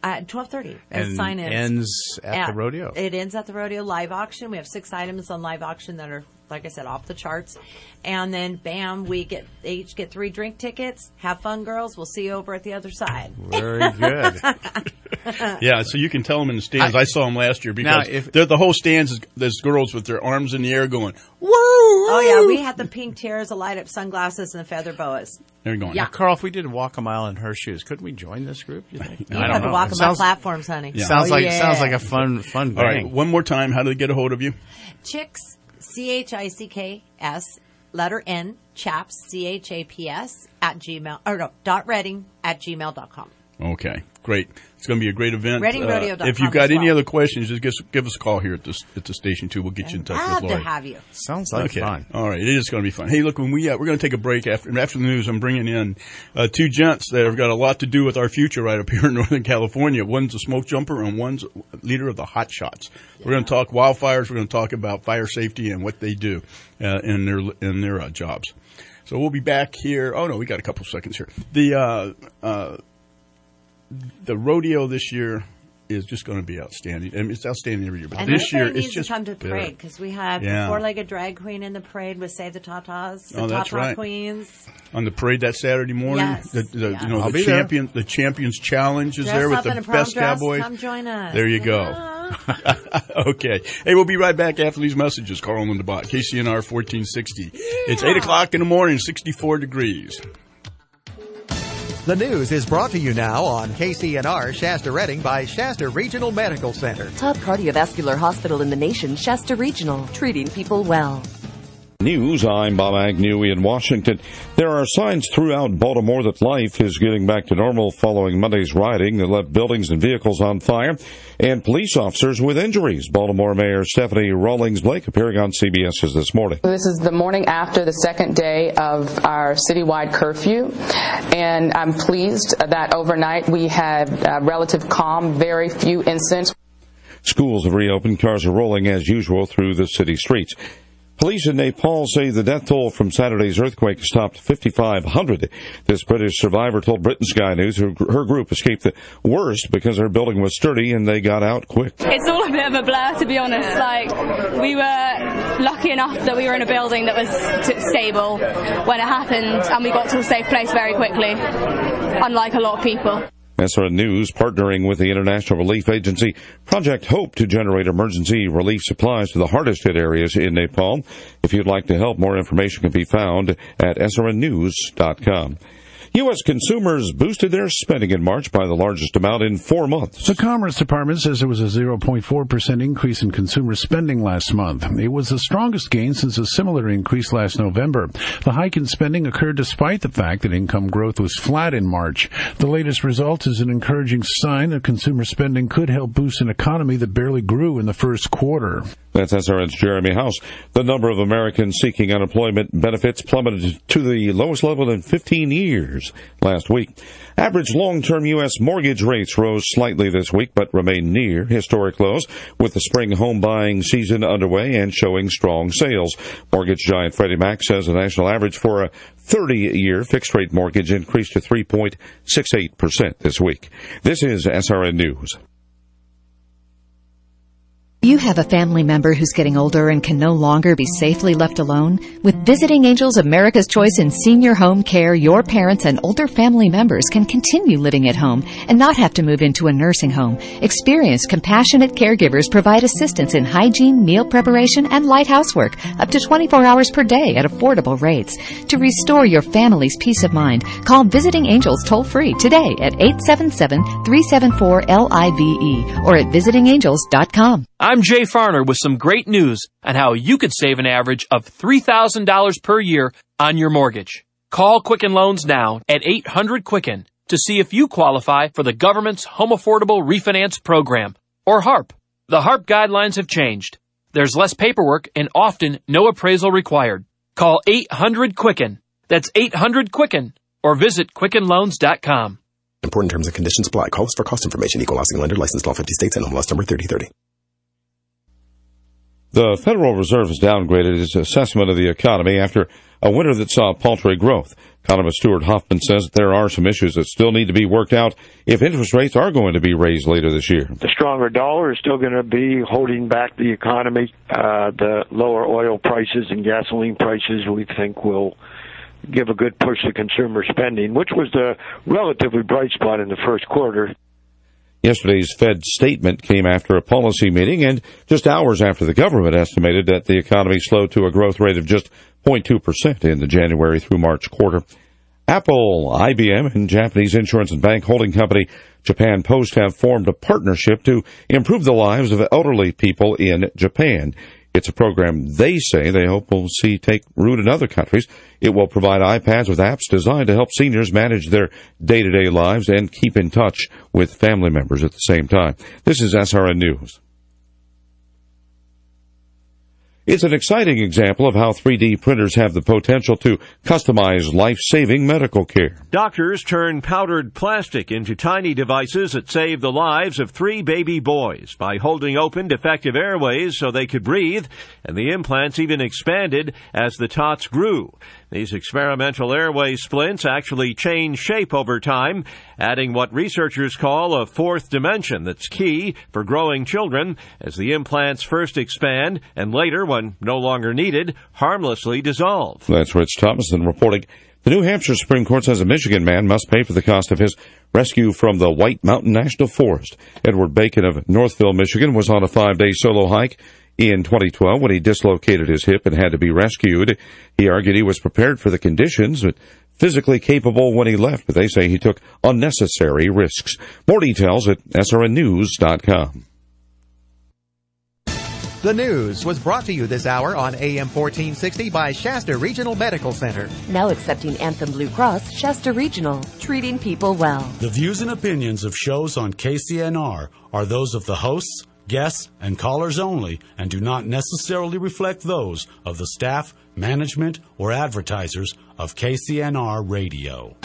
At 12:30. And sign-ins. ends at the rodeo. It ends at the rodeo live auction. We have 6 items on live auction that are, like I said, off the charts. And then, bam, they each get 3 drink tickets. Have fun, girls. We'll see you over at the other side. Very good. Yeah, so you can tell them in the stands. I saw them last year because the whole stands, there's girls with their arms in the air going, woo! Oh, yeah, we had the pink tiaras, the light-up sunglasses, and the feather boas. They're going. Yeah. Now, Carl, if we did walk a mile in her shoes, couldn't we join this group? You think? You have to walk on my platforms, honey. Yeah. Sounds like a fun gang. All right, one more time. How do they get a hold of you? Chicks, CHICKS, letter N, chaps, CHAPS, .reading@gmail.com. Okay, great. It's going to be a great event. ReadingRodeo.com if you've got any well. other questions, just give us a call here at the station too. We'll get you in touch with Lori. Glad to have you. Sounds like fun. All right, it is going to be fun. Hey, look, when we're going to take a break after the news. I'm bringing in 2 gents that have got a lot to do with our future right up here in Northern California. One's a smoke jumper and one's leader of the Hot Shots. Yeah. We're going to talk wildfires. We're going to talk about fire safety and what they do in their jobs. So we'll be back here. Oh no, we got a couple seconds here. The rodeo this year is just going to be outstanding. I mean, it's outstanding every year, but this year it's just come to the parade because we have the 4-legged drag queen in the parade with Save the Tatas, the Tata Queens. On the parade that Saturday morning, yes. The Champions Challenge is there with the best cowboys. Come join us. There you go. Okay. Hey, we'll be right back after these messages. Carl Lindenbach, KCNR 1460. Yeah. It's 8 o'clock in the morning, 64 degrees. The news is brought to you now on KCNR Shasta Redding by Shasta Regional Medical Center. Top cardiovascular hospital in the nation, Shasta Regional, treating people well. News, I'm Bob Agnew in Washington. There are signs throughout Baltimore that life is getting back to normal following Monday's rioting that left buildings and vehicles on fire and police officers with injuries. Baltimore Mayor Stephanie Rawlings Blake appearing on CBS This Morning. This is the morning after the second day of our citywide curfew, and I'm pleased that overnight we had relative calm, very few incidents. Schools have reopened. Cars are rolling as usual through the city streets. Police in Nepal say the death toll from Saturday's earthquake topped 5,500. This British survivor told Britain Sky News her group escaped the worst because her building was sturdy and they got out quick. It's all a bit of a blur, to be honest. We were lucky enough that we were in a building that was stable when it happened, and we got to a safe place very quickly, unlike a lot of people. SRN News partnering with the International Relief Agency Project Hope to generate emergency relief supplies to the hardest hit areas in Nepal. If you'd like to help, more information can be found at srnnews.com. U.S. consumers boosted their spending in March by the largest amount in 4 months. The Commerce Department says there was a 0.4% increase in consumer spending last month. It was the strongest gain since a similar increase last November. The hike in spending occurred despite the fact that income growth was flat in March. The latest result is an encouraging sign that consumer spending could help boost an economy that barely grew in the first quarter. That's SRN's Jeremy House. The number of Americans seeking unemployment benefits plummeted to the lowest level in 15 years last week. Average long-term U.S. mortgage rates rose slightly this week, but remain near historic lows, with the spring home buying season underway and showing strong sales. Mortgage giant Freddie Mac says the national average for a 30-year fixed-rate mortgage increased to 3.68% this week. This is SRN News. You have a family member who's getting older and can no longer be safely left alone? With Visiting Angels, America's Choice in Senior Home Care, your parents and older family members can continue living at home and not have to move into a nursing home. Experienced, compassionate caregivers provide assistance in hygiene, meal preparation, and light housework up to 24 hours per day at affordable rates. To restore your family's peace of mind, call Visiting Angels toll-free today at 877-374-LIVE or at visitingangels.com. I'm Jay Farner with some great news on how you could save an average of $3,000 per year on your mortgage. Call Quicken Loans now at 800-QUICKEN to see if you qualify for the government's Home Affordable Refinance Program, or HARP. The HARP guidelines have changed. There's less paperwork and often no appraisal required. Call 800-QUICKEN. That's 800-QUICKEN, or visit QuickenLoans.com. Important terms and conditions apply. Call us for cost information. Equal housing lender. Licensed all 50 states and home loss number 3030. The Federal Reserve has downgraded its assessment of the economy after a winter that saw paltry growth. Economist Stuart Hoffman says that there are some issues that still need to be worked out if interest rates are going to be raised later this year. The stronger dollar is still going to be holding back the economy. The lower oil prices and gasoline prices, we think, will give a good push to consumer spending, which was the relatively bright spot in the first quarter. Yesterday's Fed statement came after a policy meeting and just hours after the government estimated that the economy slowed to a growth rate of just 0.2% in the January through March quarter. Apple, IBM, and Japanese insurance and bank holding company Japan Post have formed a partnership to improve the lives of elderly people in Japan. It's a program they say they hope will see take root in other countries. It will provide iPads with apps designed to help seniors manage their day-to-day lives and keep in touch with family members at the same time. This is SRN News. It's an exciting example of how 3D printers have the potential to customize life-saving medical care. Doctors turn powdered plastic into tiny devices that save the lives of 3 baby boys by holding open defective airways so they could breathe, and the implants even expanded as the tots grew. These experimental airway splints actually change shape over time, adding what researchers call a fourth dimension that's key for growing children as the implants first expand and later, when no longer needed, harmlessly dissolve. That's Rich Thomason reporting. The New Hampshire Supreme Court says a Michigan man must pay for the cost of his rescue from the White Mountain National Forest. Edward Bacon of Northville, Michigan, was on a 5-day solo hike in 2012 when he dislocated his hip and had to be rescued. He argued he was prepared for the conditions, but physically capable when he left, but they say he took unnecessary risks. More details at srnnews.com. The news was brought to you this hour on AM 1460 by Shasta Regional Medical Center. Now accepting Anthem Blue Cross, Shasta Regional, treating people well. The views and opinions of shows on KCNR are those of the hosts, guests, and callers only, and do not necessarily reflect those of the staff, management, or advertisers of KCNR Radio.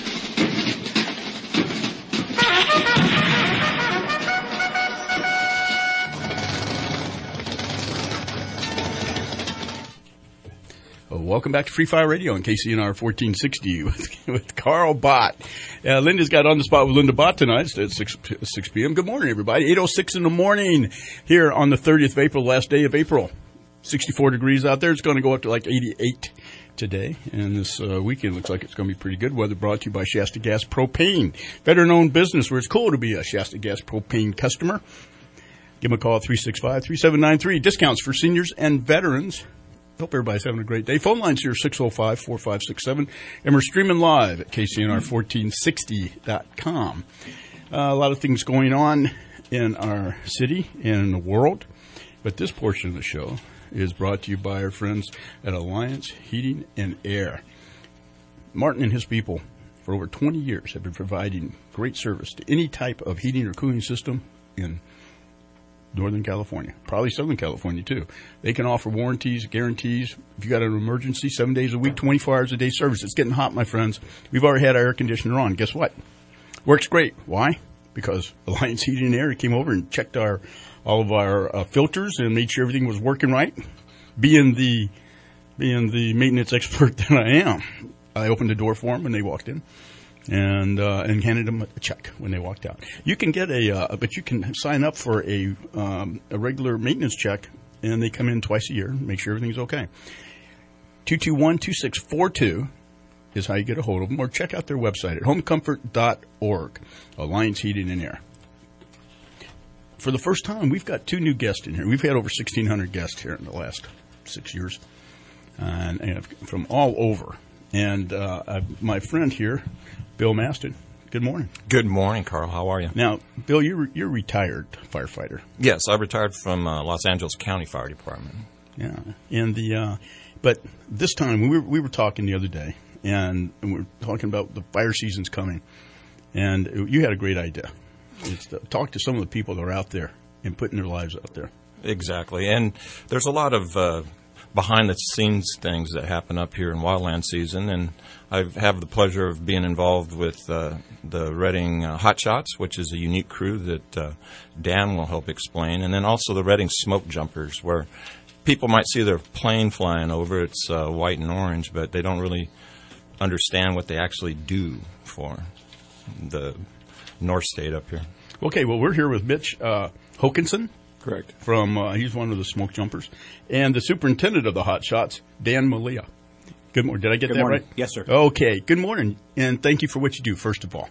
Welcome back to Free Fire Radio on KCNR 1460 with Carl Bott. Linda's got On the Spot with Linda Bott tonight at 6 p.m. Good morning, everybody. 8:06 in the morning here on the 30th of April, last day of April. 64 degrees out there. It's going to go up to like 88 today. And this weekend looks like it's going to be pretty good. Weather brought to you by Shasta Gas Propane. Veteran-owned business where it's cool to be a Shasta Gas Propane customer. Give them a call at 365-3793. Discounts for seniors and veterans. Hope everybody's having a great day. Phone lines here, 605-4567. And we're streaming live at KCNR1460.com. A lot of things going on in our city and in the world. But this portion of the show is brought to you by our friends at Alliance Heating and Air. Martin and his people, for over 20 years, have been providing great service to any type of heating or cooling system in Northern California, probably Southern California too. They can offer warranties, guarantees. If you got an emergency, 7 days a week, 24 hours a day service. It's getting hot, my friends. We've already had our air conditioner on. Guess what? Works great. Why? Because Alliance Heating and Air came over and checked all of our filters and made sure everything was working right. Being the maintenance expert that I am, I opened the door for them when they walked in. And handed them a check when they walked out. You can get but you can sign up for a regular maintenance check, and they come in twice a year and make sure everything's okay. 221-2642 is how you get a hold of them, or check out their website at homecomfort.org, Alliance Heating and Air. For the first time, we've got 2 new guests in here. We've had over 1,600 guests here in the last 6 years, and from all over. And my friend here, Bill Maston. Good morning. Good morning, Carl. How are you? Now, Bill, you're a retired firefighter. Yes, I retired from Los Angeles County Fire Department. Yeah, and but this time we were talking the other day, and we're talking about the fire season's coming, and you had a great idea. It's to talk to some of the people that are out there and putting their lives out there. Exactly, and there's a lot of behind-the-scenes things that happen up here in wildland season, and I have the pleasure of being involved with the Redding Hot Shots, which is a unique crew that Dan will help explain, and then also the Redding Smoke Jumpers, where people might see their plane flying over. It's white and orange, but they don't really understand what they actually do for the North State up here. Okay, well, we're here with Mitch Hokanson. Correct. From he's one of the smoke jumpers, and the superintendent of the Hot Shots, Dan Malia. Good morning. Did I get that morning. right? Yes, sir. Okay. Good morning, and thank you for what you do. First of all,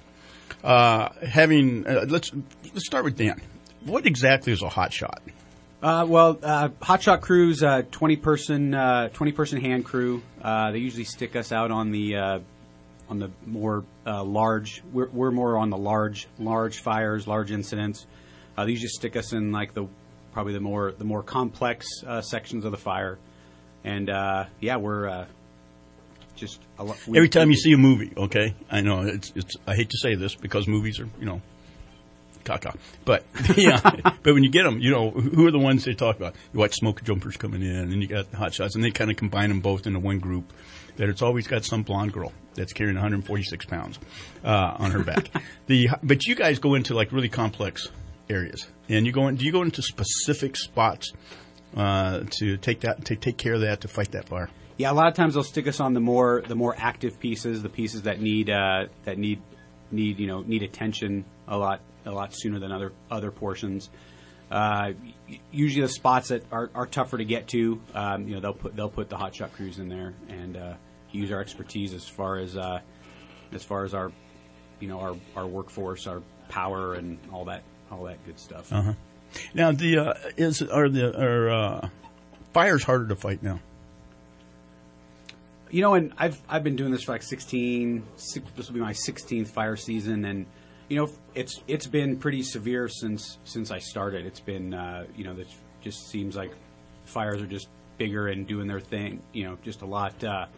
let's start with Dan. What exactly is a hot shot? Hot shot crews, 20-person hand crew. They usually stick us out on the more large. We're more on the large fires, large incidents. They usually stick us in like probably the more complex sections of the fire, and we're just every time you see a movie. Okay, I know it's I hate to say this because movies are caca, but but when you get them, who are the ones they talk about? You watch smoke jumpers coming in, and you got hot shots, and they kind of combine them both into one group. That it's always got some blonde girl that's carrying 146 pounds on her back. But you guys go into like really complex areas, and do you go into specific spots to take care of that, to fight that fire? Yeah, a lot of times they'll stick us on the more active pieces, the pieces that need attention a lot sooner than other portions. Usually the spots that are tougher to get to, they'll put the hot shot crews in there and use our expertise as far as our workforce, our power, and all that good stuff. Uh-huh. Now, are fires harder to fight now? And I've been doing this for like 16. This will be my 16th fire season, and it's been pretty severe since I started. It's been it just seems like fires are just bigger and doing their thing. Just a lot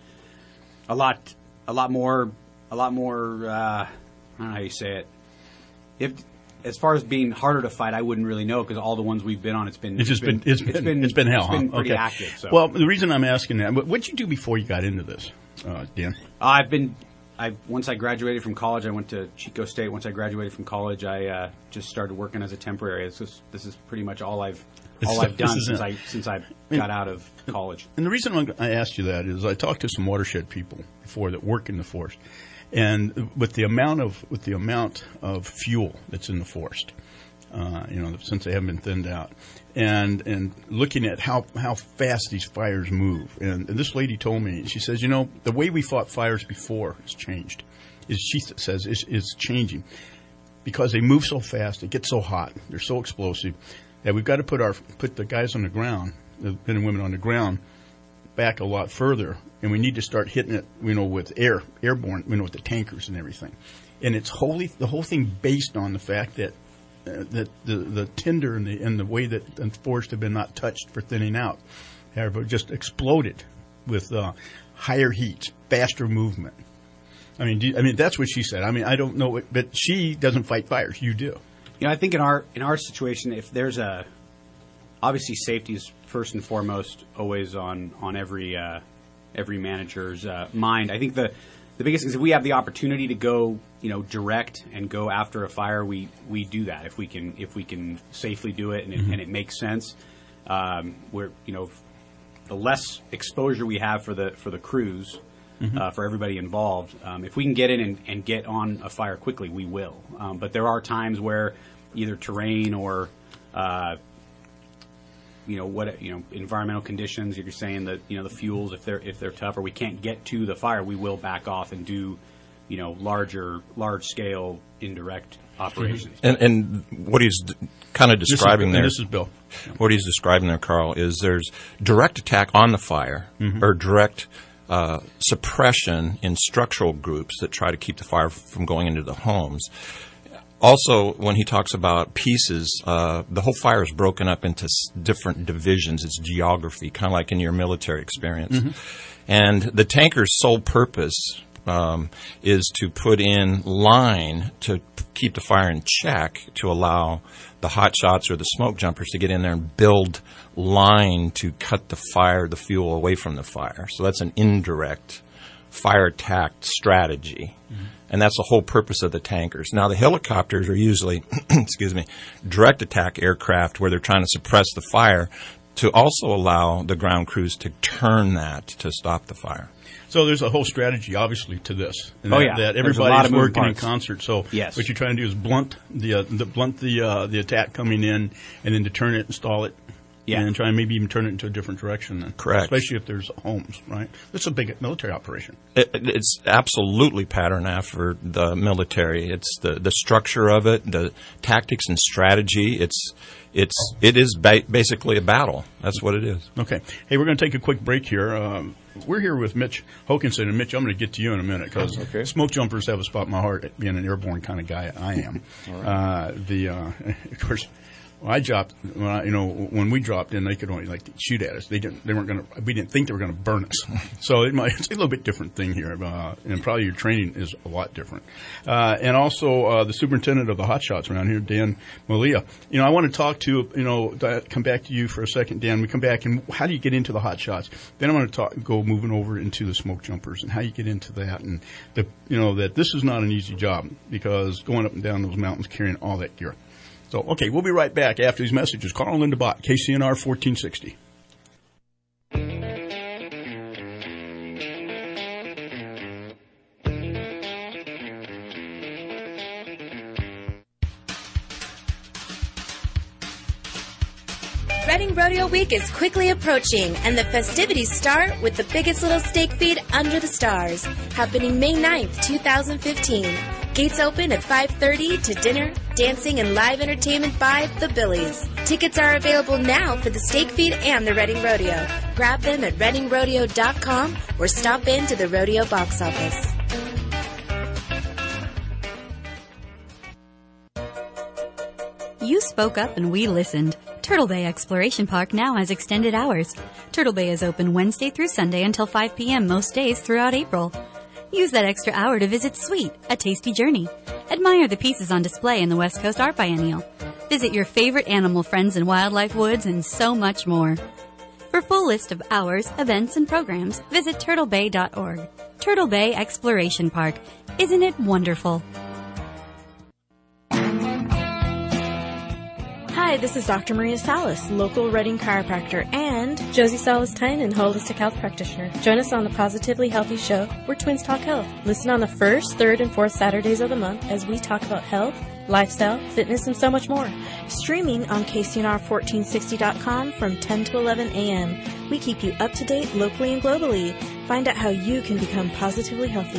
more. I don't know how you say it. As far as being harder to fight, I wouldn't really know because all the ones we've been on, it's been hell. It's been pretty okay. active. So. Well, the reason I'm asking that, what did you do before you got into this, Dan? Once I graduated from college, I went to Chico State. Once I graduated from college, I just started working as a temporary. This is pretty much all I've done since I got out of college. And the reason I asked you that is I talked to some watershed people before that work in the forest. And with the amount of fuel that's in the forest, since they haven't been thinned out, and looking at how fast these fires move, and this lady told me, she says, the way we fought fires before has changed. She says is changing because they move so fast, it gets so hot, they're so explosive that we've got to put the guys on the ground, the men and women on the ground, back a lot further, and we need to start hitting it, with airborne, with the tankers and everything. And it's the whole thing based on the fact that the tinder and the way that the forests have been not touched for thinning out have just exploded with higher heat, faster movement. I mean that's what she said. I don't know, but she doesn't fight fires. You do. I think in our situation, if there's obviously safety is first and foremost always on every manager's mind. I think the biggest thing is if we have the opportunity to go direct and go after a fire, we do that if we can safely do it and it makes sense. We're the less exposure we have for the crews. For everybody involved. If we can get in and get on a fire quickly, we will. But there are times where either terrain or environmental conditions. You're saying that the fuels, if they're tough, or we can't get to the fire, we will back off and do large scale indirect operations. And what he's kind of describing there. This is Bill. What he's describing there, Carl, is there's direct attack on the fire or direct suppression in structural groups that try to keep the fire from going into the homes. Also, when he talks about pieces, the whole fire is broken up into different divisions. It's geography, kind of like in your military experience. And the tanker's sole purpose is to put in line to keep the fire in check, to allow the hot shots or the smoke jumpers to get in there and build line to cut the fire, the fuel away from the fire. So that's an indirect fire attack strategy. And that's the whole purpose of the tankers. Now, the helicopters are usually, direct attack aircraft where they're trying to suppress the fire. to also allow the ground crews to turn that to stop the fire. So there's a whole strategy, obviously, to this. And that that everybody's working in concert. So what you're trying to do is blunt the attack coming in, and then deter it, install it, and try and maybe even turn it into a different direction. Then. Correct. Especially if there's homes, right? It's a big military operation. It's absolutely patterned after the military. It's the structure of it, the tactics and strategy. It is basically a battle. That's what it is. Okay. Hey, we're going to take a quick break here. We're here with Mitch Hokanson. And, Mitch, I'm going to get to you in a minute because smoke jumpers have a spot in my heart, being an airborne kind of guy I am. Of course, when we dropped in, they could only shoot at us. We didn't think they were going to burn us. So it's a little bit different thing here, and probably your training is a lot different. And also the superintendent of the Hot Shots around here, Dan Malia. I want to talk to come back to you for a second, Dan. We come back and how do you get into the Hot Shots? Then I'm going to moving over into the smoke jumpers and how you get into that, and that this is not an easy job because going up and down those mountains carrying all that gear. So, okay, we'll be right back after these messages. Carl and Linda Bott, KCNR 1460. Reading Rodeo Week is quickly approaching, and the festivities start with the biggest little steak feed under the stars, happening May 9th, 2015. Gates open at 5:30 to dinner, dancing, and live entertainment by The Billies. Tickets are available now for the steak feed and the Reading Rodeo. Grab them at readingrodeo.com or stop in to the rodeo box office. You spoke up and we listened. Turtle Bay Exploration Park now has extended hours. Turtle Bay is open Wednesday through Sunday until 5 p.m. most days throughout April. Use that extra hour to visit Sweet, a tasty journey. Admire the pieces on display in the West Coast Art Biennial. Visit your favorite animal friends in wildlife woods and so much more. For full list of hours, events, and programs, visit turtlebay.org. Turtle Bay Exploration Park. Isn't it wonderful? Hi, this is Dr. Maria Salas, local Reading chiropractor, and Josie Salas-Tynan, holistic health practitioner. Join us on the Positively Healthy Show, where twins talk health. Listen on the 1st, 3rd, and 4th Saturdays of the month as we talk about health, lifestyle, fitness, and so much more. Streaming on KCNR1460.com from 10 to 11 a.m. We keep you up to date locally and globally. Find out how you can become positively healthy.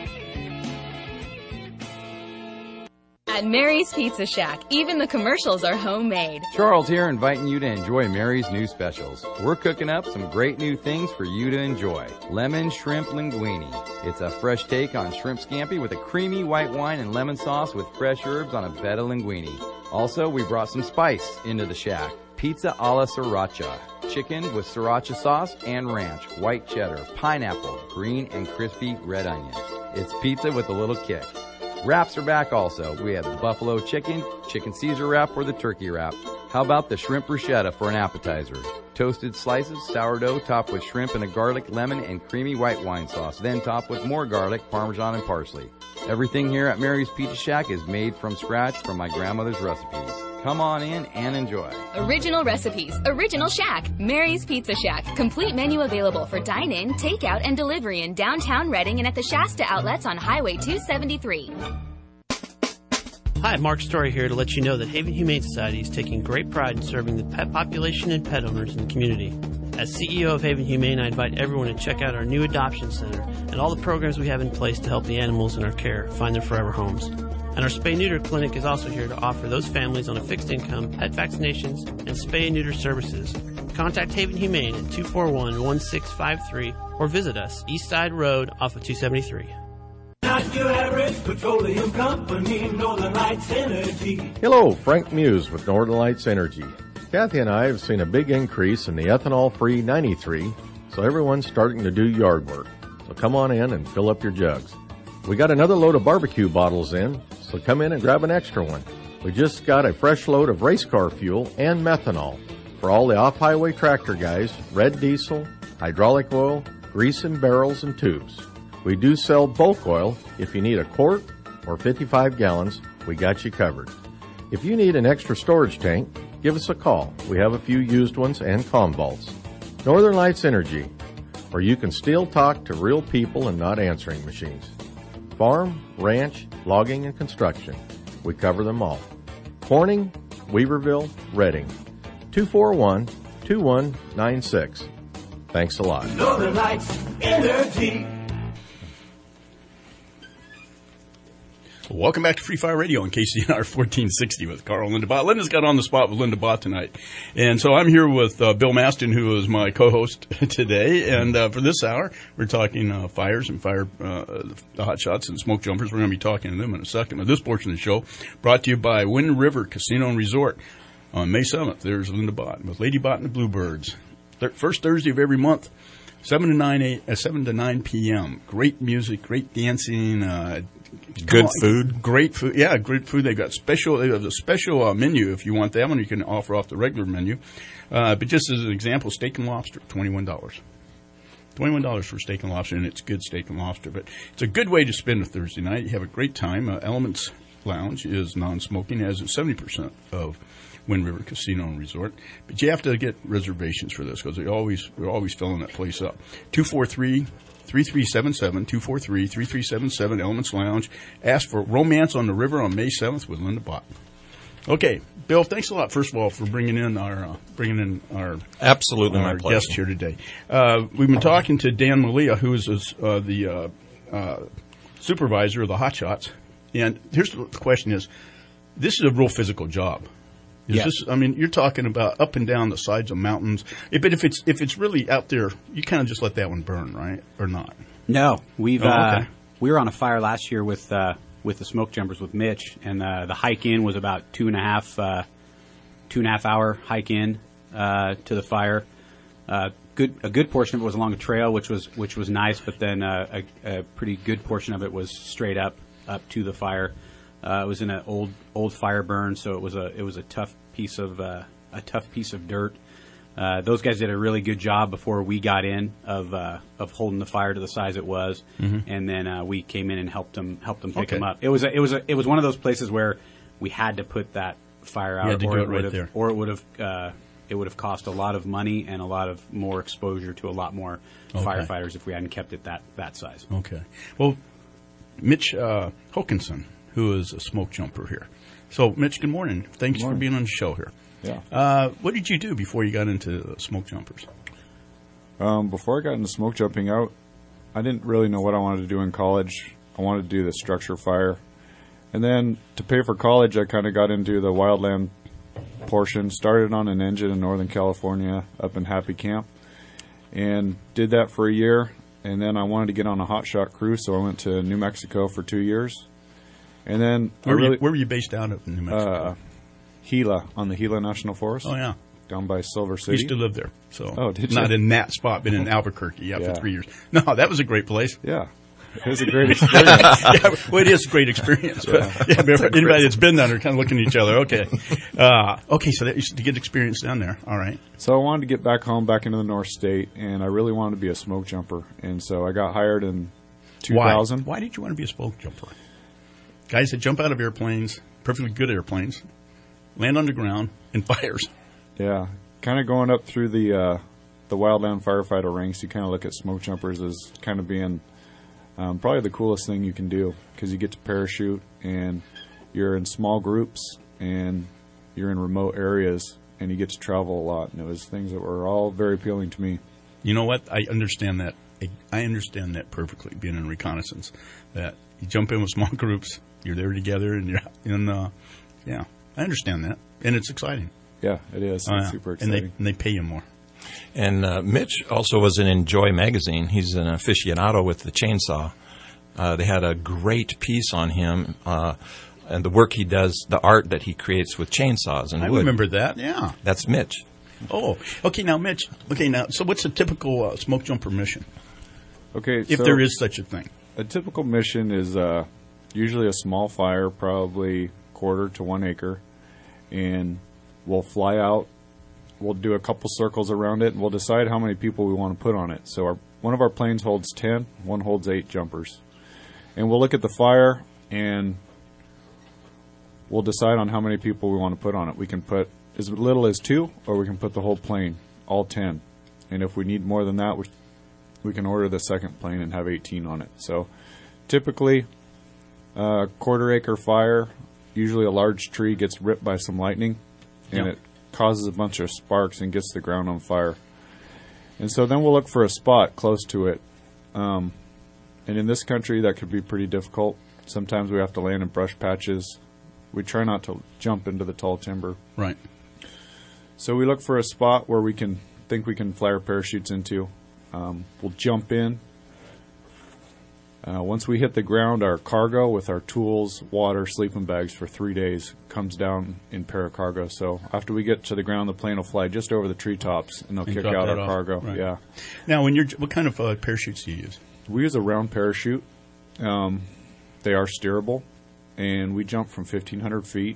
At Mary's Pizza Shack, even the commercials are homemade. Charles here, inviting you to enjoy Mary's new specials. We're cooking up some great new things for you to enjoy. Lemon shrimp linguine. It's a fresh take on shrimp scampi with a creamy white wine and lemon sauce with fresh herbs on a bed of linguine. Also, we brought some spice into the shack. Pizza alla sriracha. Chicken with sriracha sauce and ranch, white cheddar, pineapple, green and crispy red onions. It's pizza with a little kick. Wraps are back also. We have the buffalo chicken, chicken Caesar wrap, or the turkey wrap. How about the shrimp bruschetta for an appetizer? Toasted slices, sourdough topped with shrimp and a garlic, lemon, and creamy white wine sauce, then topped with more garlic, parmesan, and parsley. Everything here at Mary's Pizza Shack is made from scratch from my grandmother's recipes. Come on in and enjoy. Original recipes, original shack, Mary's Pizza Shack. Complete menu available for dine-in, takeout, and delivery in downtown Reading and at the Shasta outlets on Highway 273. Hi, Mark Story here to let you know that Haven Humane Society is taking great pride in serving the pet population and pet owners in the community. As CEO of Haven Humane, I invite everyone to check out our new adoption center and all the programs we have in place to help the animals in our care find their forever homes. And our spay-neuter clinic is also here to offer those families on a fixed income pet vaccinations and spay and neuter services. Contact Haven Humane at 241-1653 or visit us, East Side Road off of 273. Not your average petroleum company, Northern Lights Energy. Hello, Frank Muse with Northern Lights Energy. Kathy and I have seen a big increase in the ethanol-free 93, so everyone's starting to do yard work. So come on in and fill up your jugs. We got another load of barbecue bottles in, so come in and grab an extra one. We just got a fresh load of race car fuel and methanol for all the off-highway tractor guys, red diesel, hydraulic oil, grease in barrels and tubes. We do sell bulk oil. If you need a quart or 55 gallons, we got you covered. If you need an extra storage tank, give give us a call. We have a few used ones and Commvaults. Northern Lights Energy, where you can still talk to real people and not answering machines. Farm, ranch, logging, and construction. We cover them all. Corning, Weaverville, Redding. 241-2196. Thanks a lot. Northern Lights Energy. Welcome back to Free Fire Radio on KCNR 1460 with Carl and Linda Bott. Linda's got on the spot with Linda Bott tonight. And so I'm here with Bill Maston, who is my co-host today. And for this hour, we're talking fires and the hot shots and smoke jumpers. We're going to be talking to them in a second. Now, this portion of the show brought to you by Wind River Casino and Resort. On May 7th, there's Linda Bott with Lady Bott and the Bluebirds. First Thursday of every month, 7 to 9 p.m. Great music, great dancing, good food. Great food. Yeah, great food. They have a special menu if you want that one. You can offer off the regular menu. But just as an example, steak and lobster, $21. $21 for steak and lobster, and it's good steak and lobster. But it's a good way to spend a Thursday night. You have a great time. Elements Lounge is non-smoking, as is 70% of Wind River Casino and Resort. But you have to get reservations for this because we're always filling that place up. 243-3377, 243-3377, Elements Lounge. Ask for Romance on the River on May 7th with Linda Bott. Okay, Bill, thanks a lot, first of all, for bringing in our absolutely my pleasure. Guest here today. We've been talking to Dan Malia, who is the supervisor of the Hot Shots. And here's the question is, this is a real physical job. You're talking about up and down the sides of mountains. But if it's really out there, you kind of just let that one burn, right? Or not? No. We okay. We were on a fire last year with the smoke jumpers with Mitch, and the hike in was about 2.5 hour hike in to the fire. A good portion of it was along a trail, which was nice, but then a pretty good portion of it was straight up to the fire. It was in an old fire burn, so it was a tough piece of dirt. Those guys did a really good job before we got in of holding the fire to the size it was, and then we came in and helped them pick them up. It was one of those places where we had to put that fire out, or it would have cost a lot of money and a lot of more exposure to a lot more firefighters if we hadn't kept it that size. Okay. Well, Mitch Hokanson, who is a smoke jumper here. So, Mitch, good morning. Thanks for being on the show here. Yeah. What did you do before you got into smoke jumpers? Before I got into smoke jumping I didn't really know what I wanted to do in college. I wanted to do the structure fire. And then to pay for college, I kind of got into the wildland portion. Started on an engine in Northern California up in Happy Camp and did that for a year. And then I wanted to get on a hot shot crew, so I went to New Mexico for 2 years. And then where were you based out of in New Mexico? Gila, on the Gila National Forest. Oh, yeah. Down by Silver City. I used to live there. So did not you? in that spot, but in Albuquerque, for 3 years. No, that was a great place. Yeah. It was a great experience. It is a great experience. Anybody that's been down there kind of looking at each other. Okay. So that used to get experience down there. All right. So I wanted to get back home, back into the North State, and I really wanted to be a smoke jumper. And so I got hired in 2000. Why did you want to be a smoke jumper? Guys that jump out of airplanes, perfectly good airplanes, land on the ground, and fires. Yeah. Kind of going up through the wildland firefighter ranks, you kind of look at smoke jumpers as kind of being probably the coolest thing you can do, because you get to parachute and you're in small groups and you're in remote areas and you get to travel a lot. And it was things that were all very appealing to me. You know what? I understand that. I understand that perfectly, being in reconnaissance, that you jump in with small groups, you're there together, and you're in. I understand that, and it's exciting. Yeah, it is. It's super exciting, and they pay you more. And Mitch also was in Enjoy magazine. He's an aficionado with the chainsaw. They had a great piece on him and the work he does, the art that he creates with chainsaws and wood. I remember that. Yeah, that's Mitch. Oh, okay. Now, Mitch. Okay, now, so what's a typical smoke jumper mission? Okay, if there is such a thing. A typical mission is usually a small fire, probably 1/4 to 1 acre, and we'll fly out. We'll do a couple circles around it, and we'll decide how many people we want to put on it. So one of our planes holds 10, one holds 8 jumpers. And we'll look at the fire, and we'll decide on how many people we want to put on it. We can put as little as 2, or we can put the whole plane, all 10. And if we need more than that, we can order the second plane and have 18 on it. So typically, a quarter-acre fire, usually a large tree gets ripped by some lightning, and it causes a bunch of sparks and gets the ground on fire. And so then we'll look for a spot close to it. And in this country, that could be pretty difficult. Sometimes we have to land in brush patches. We try not to jump into the tall timber. Right. So we look for a spot where we can fly our parachutes into. We'll jump in. Once we hit the ground, our cargo with our tools, water, sleeping bags for 3 days comes down in paracargo. So after we get to the ground, the plane will fly just over the treetops, and they'll kick out our cargo. Right. Yeah. Now, what kind of parachutes do you use? We use a round parachute. They are steerable, and we jump from 1,500 feet.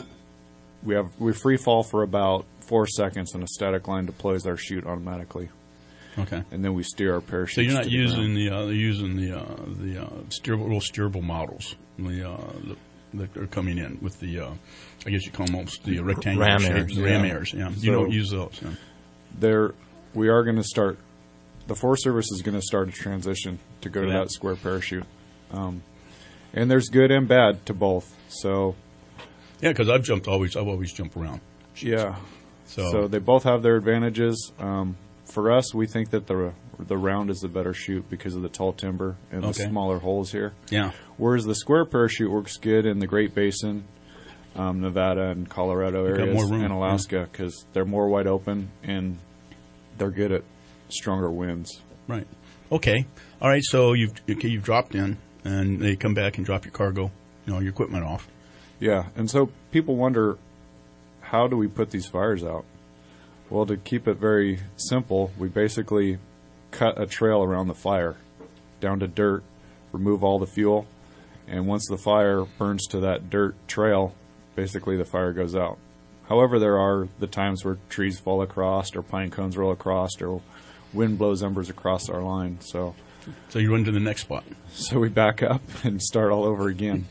We free fall for about 4 seconds, and a static line deploys our chute automatically. Okay. And then we steer our parachute. So you're not using the steerable, real steerable models that are coming in with the I guess you call them almost the rectangular shapes, ram airs. Yeah. You don't use those. Yeah. We are going to start. The Forest Service is going to start a transition to go to that square parachute, and there's good and bad to both. So. Yeah, because I've always jumped around. Yeah. So they both have their advantages. For us, we think that the round is the better chute because of the tall timber and the smaller holes here. Yeah. Whereas the square parachute works good in the Great Basin, Nevada and Colorado areas, and Alaska because they're more wide open and they're good at stronger winds. Right. Okay. All right. So you've dropped in, and they come back and drop your cargo, your equipment off. Yeah. And so people wonder, how do we put these fires out? Well, to keep it very simple, we basically cut a trail around the fire down to dirt, remove all the fuel, and once the fire burns to that dirt trail, basically the fire goes out. However, there are the times where trees fall across or pine cones roll across or wind blows embers across our line. So you run to the next spot. So we back up and start all over again.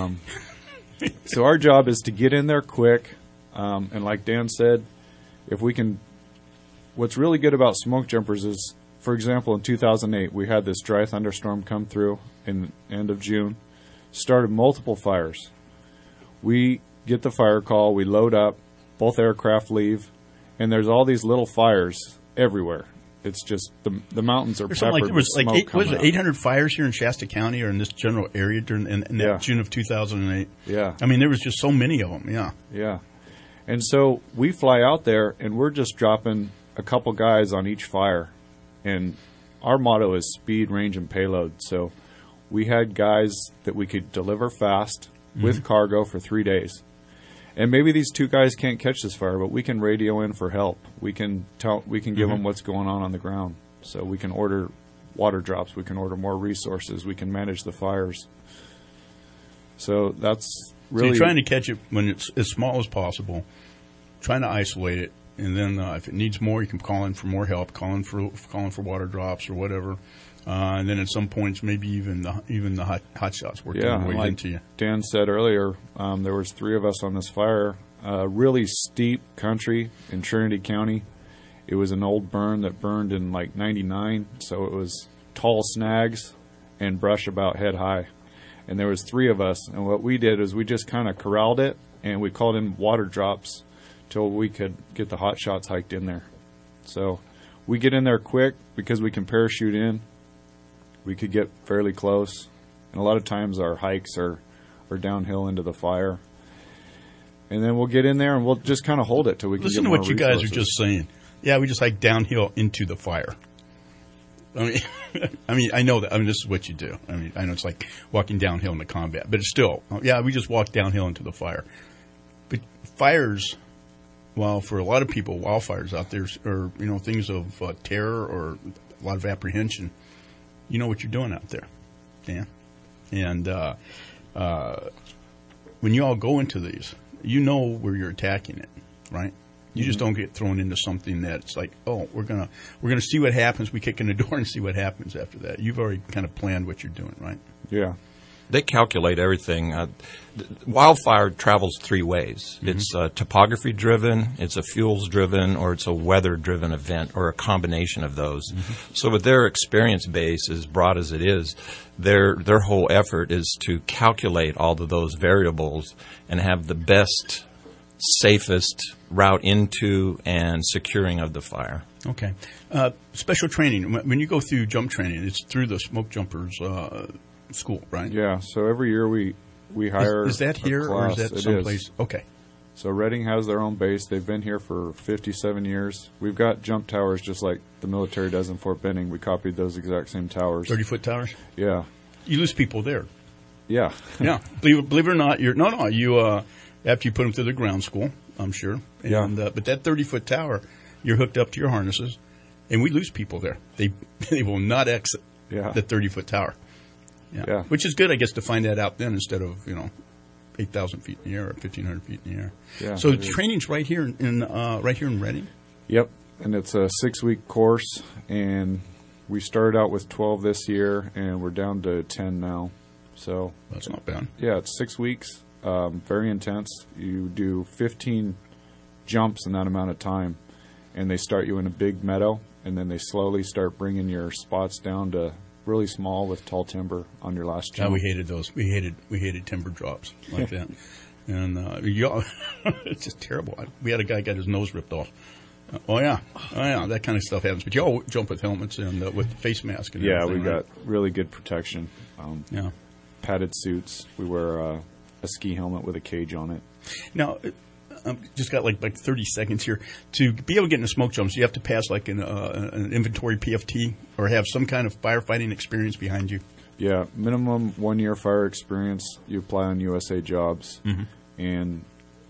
So our job is to get in there quick, and like Dan said, if we can, what's really good about smoke jumpers is, for example, in 2008, we had this dry thunderstorm come through in the end of June, started multiple fires. We get the fire call, we load up, both aircraft leave, and there's all these little fires everywhere. It's just the mountains are peppered with smoke. Was it 800 fires here in Shasta County or in this general area during that June of 2008? Yeah. I mean, there was just so many of them. Yeah. Yeah. And so we fly out there, and we're just dropping a couple guys on each fire. And our motto is speed, range, and payload. So we had guys that we could deliver fast with cargo for 3 days. And maybe these 2 guys can't catch this fire, but we can radio in for help. We can give them what's going on the ground. So we can order water drops. We can order more resources. We can manage the fires. So that's really... So you're trying to catch it when it's as small as possible, trying to isolate it, and then if it needs more, you can call in for more help, calling for water drops or whatever. And then at some points, maybe even the hot shots work their way into you. Dan said earlier, there was 3 of us on this fire. Really steep country in Trinity County. It was an old burn that burned in like 99, so it was tall snags and brush about head high. And there was 3 of us, and what we did is we just kind of corralled it, and we called in water drops till we could get the hot shots hiked in there. So we get in there quick because we can parachute in. We could get fairly close, and a lot of times our hikes are downhill into the fire. And then we'll get in there and we'll just kind of hold it till we can get more resources. Listen to what you guys are just saying. Yeah, we just hike downhill into the fire. I mean, I know that. I mean, this is what you do. I mean, I know it's like walking downhill into combat, but it's still, yeah, we just walk downhill into the fire. But fires, well, for a lot of people, wildfires out there are, things of terror or a lot of apprehension. You know what you're doing out there, Dan. And when you all go into these, you know where you're attacking it, right? You just don't get thrown into something that's like, oh, we're gonna see what happens. We kick in the door and see what happens after that. You've already kind of planned what you're doing, right? Yeah. they calculate everything. Wildfire travels three ways. Mm-hmm. It's topography-driven, it's a fuels-driven, or it's a weather-driven event, or a combination of those. Mm-hmm. So with their experience base, as broad as it is, their whole effort is to calculate all of those variables and have the best, safest route into and securing of the fire. Okay. Special training. When you go through jump training, it's through the smoke jumpers school, right? Yeah. So every year we hire. Is that here or is that someplace? Okay. So Reading has their own base. They've been here for 57 years. We've got jump towers just like the military does in Fort Benning. We copied those exact same towers. 30-foot towers? Yeah. You lose people there. Yeah. Yeah. Believe it or not, you after you put them through the ground school, I'm sure. And, yeah. But that 30-foot tower, you're hooked up to your harnesses, and we lose people there. They will not exit the 30-foot tower. Yeah. Which is good, I guess, to find that out then instead of, 8,000 feet in the air or 1,500 feet in the air. Yeah, so training's right here in Reading? Yep. And it's a 6-week course, and we started out with 12 this year, and we're down to 10 now. So that's not bad. Yeah, it's 6 weeks. Very intense. You do 15 jumps in that amount of time, and they start you in a big meadow, and then they slowly start bringing your spots down to really small with tall timber on your last jump. Yeah, we hated those. We hated timber drops like that, and it's just terrible. We had a guy got his nose ripped off. Oh yeah, that kind of stuff happens. But you all jump with helmets and with face mask. And yeah, we right? got really good protection. Padded suits. We wear a ski helmet with a cage on it. Now, just got like 30 seconds here. To be able to get into smoke jumps, you have to pass like an inventory PFT or have some kind of firefighting experience behind you. Yeah, minimum 1 year fire experience. You apply on USA Jobs, and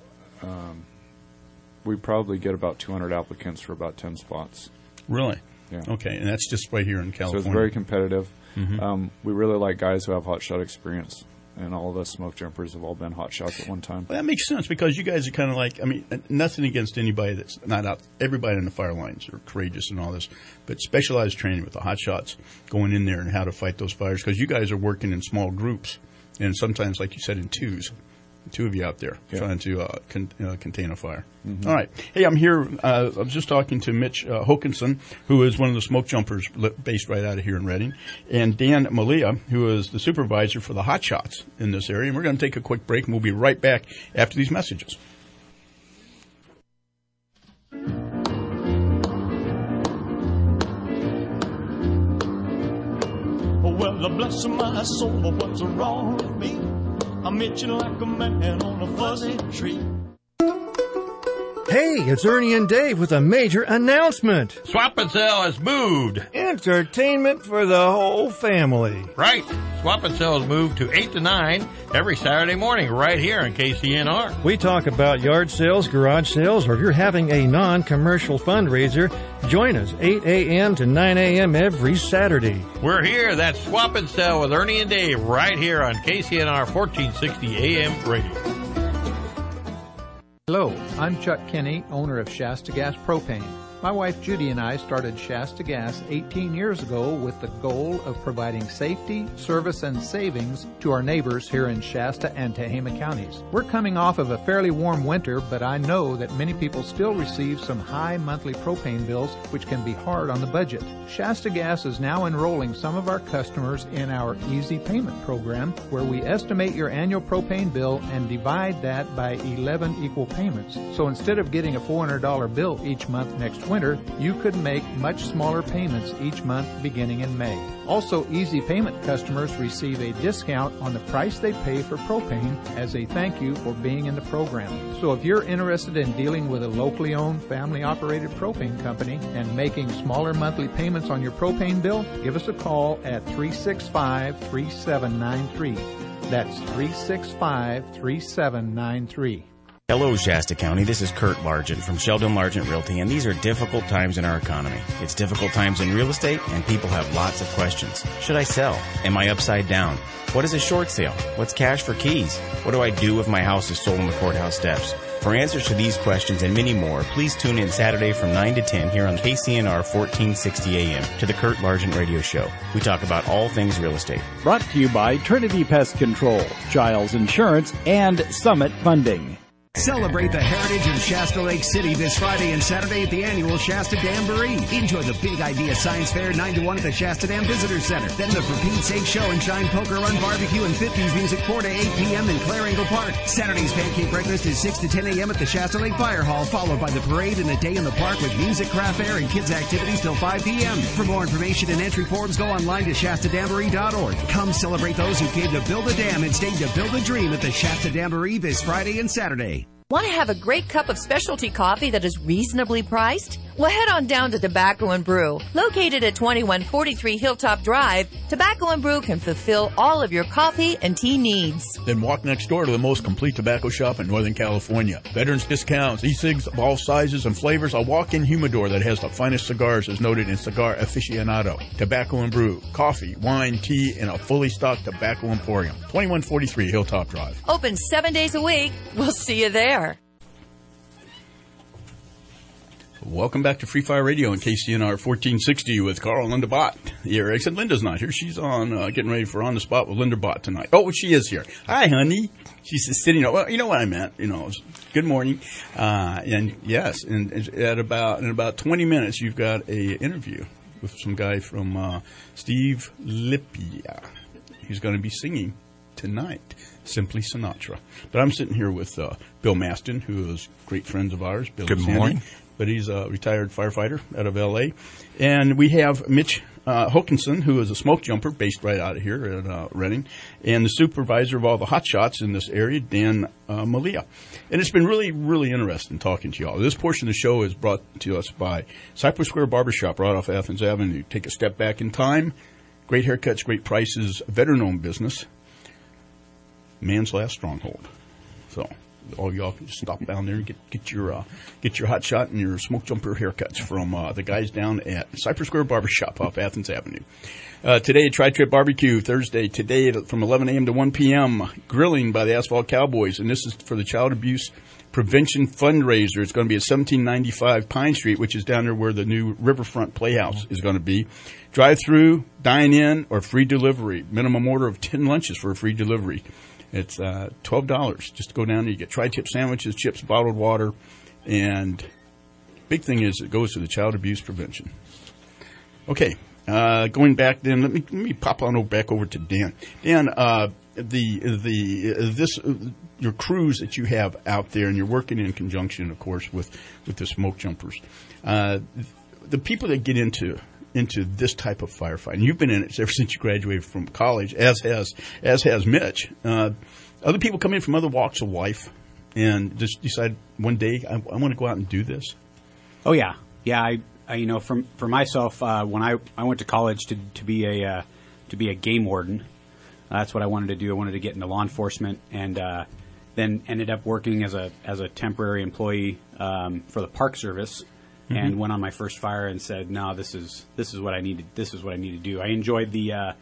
we probably get about 200 applicants for about 10 spots. Really? Yeah. Okay, and that's just right here in California. So it's very competitive. We really like guys who have hot shot experience. And all of us smoke jumpers have all been hot shots at one time. Well, that makes sense because you guys are kind of like, nothing against anybody that's not out. Everybody in the fire lines are courageous and all this. But specialized training with the hot shots, going in there and how to fight those fires. Because you guys are working in small groups. And sometimes, like you said, in twos. Two of you out there trying to contain a fire. All right. Hey, I'm here. I was just talking to Mitch Hokanson, who is one of the smoke jumpers based right out of here in Reading, and Dan Malia, who is the supervisor for the hot shots in this area. And we're going to take a quick break, and we'll be right back after these messages. Well, bless my soul, what's wrong with me? I'm itching like a man on a fuzzy tree. Hey, it's Ernie and Dave with a major announcement. Swap and Sell has moved. Entertainment for the whole family. Right. Swap and Sell has moved to 8 to 9 every Saturday morning right here on KCNR. We talk about yard sales, garage sales, or if you're having a non-commercial fundraiser, join us 8 a.m. to 9 a.m. every Saturday. We're here. That's Swap and Sell with Ernie and Dave right here on KCNR 1460 AM radio. Hello, I'm Chuck Kinney, owner of Shasta Gas Propane. My wife Judy and I started Shasta Gas 18 years ago with the goal of providing safety, service, and savings to our neighbors here in Shasta and Tehama counties. We're coming off of a fairly warm winter, but I know that many people still receive some high monthly propane bills, which can be hard on the budget. Shasta Gas is now enrolling some of our customers in our Easy Payment program, where we estimate your annual propane bill and divide that by 11 equal payments. So instead of getting a $400 bill each month next winter, you could make much smaller payments each month beginning in May. Also, Easy Payment customers receive a discount on the price they pay for propane as a thank you for being in the program. So if you're interested in dealing with a locally owned, family-operated propane company and making smaller monthly payments on your propane bill, give us a call at 365-3793. That's 365-3793. Hello, Shasta County. This is Kurt Largent from Sheldon Largent Realty, and these are difficult times in our economy. It's difficult times in real estate, and people have lots of questions. Should I sell? Am I upside down? What is a short sale? What's cash for keys? What do I do if my house is sold on the courthouse steps? For answers to these questions and many more, please tune in Saturday from 9 to 10 here on KCNR 1460 AM to the Kurt Largent Radio Show. We talk about all things real estate. Brought to you by Trinity Pest Control, Giles Insurance, and Summit Funding. Celebrate the heritage of Shasta Lake City this Friday and Saturday at the annual Shasta Jamboree. Enjoy the Big Idea Science Fair 9 to 1 at the Shasta Dam Visitor Center. Then the For Pete's Sake Show and Shine Poker Run Barbecue and 50s Music 4 to 8 p.m. in Clare Engle Park. Saturday's Pancake Breakfast is 6 to 10 a.m. at the Shasta Lake Fire Hall, followed by the parade and a day in the park with music, craft fair, and kids activities till 5 p.m. For more information and entry forms, go online to shastadamboree.org. Come celebrate those who came to build a dam and stayed to build a dream at the Shasta Jamboree this Friday and Saturday. Want to have a great cup of specialty coffee that is reasonably priced? Well, head on down to Tobacco & Brew. Located at 2143 Hilltop Drive, Tobacco & Brew can fulfill all of your coffee and tea needs. Then walk next door to the most complete tobacco shop in Northern California. Veterans discounts, e-cigs of all sizes and flavors, a walk-in humidor that has the finest cigars as noted in Cigar Aficionado. Tobacco & Brew, coffee, wine, tea, and a fully stocked tobacco emporium. 2143 Hilltop Drive. Open 7 days a week. We'll see you there. Welcome back to Free Fire Radio on KCNR 1460 with Carl and Linda Bott. Here, except Linda's not here. She's on getting ready for On the Spot with Linda Bott tonight. Oh, she is here. Hi, honey. She's sitting. Well, you know what I meant. Good morning. And yes, and in about 20 minutes, you've got a interview with some guy from Steve Lipia. He's going to be singing tonight, Simply Sinatra. But I'm sitting here with Bill Maston, who is great friends of ours. Bill Good morning. But he's a retired firefighter out of L.A. And we have Mitch Hokinson, who is a smoke jumper based right out of here at Redding, and the supervisor of all the hot shots in this area, Dan Malia. And it's been really, really interesting talking to you all. This portion of the show is brought to us by Cypress Square Barbershop right off Athens Avenue. Take a step back in time. Great haircuts, great prices, veteran-owned business. Man's last stronghold. So all y'all can just stop down there and get your hot shot and your smoke jumper haircuts from the guys down at Cypress Square Barbershop off Athens Avenue. Today, Tri-Trip Barbecue, Thursday, today from 11 a.m. to 1 p.m., grilling by the Asphalt Cowboys, and this is for the Child Abuse Prevention Fundraiser. It's going to be at 1795 Pine Street, which is down there where the new Riverfront Playhouse is going to be. Drive-through, dine-in, or free delivery. Minimum order of 10 lunches for a free delivery. It's $12. Just to go down there. You get tri-tip sandwiches, chips, bottled water, and big thing is it goes to the child abuse prevention. Okay, going back then, let me pop on back over to Dan. Dan, your crews that you have out there, and you're working in conjunction, of course, with the smoke jumpers. The people that get into this type of firefighting. You've been in it ever since you graduated from college, as has Mitch. Other people come in from other walks of life and just decide one day, I want to go out and do this. Oh yeah. Yeah. I for myself, when I went to college to be a game warden, that's what I wanted to do. I wanted to get into law enforcement, and then ended up working as a temporary employee for the Park Service. And went on my first fire and said, "No, this is what I need. This is what I need to do." I enjoyed the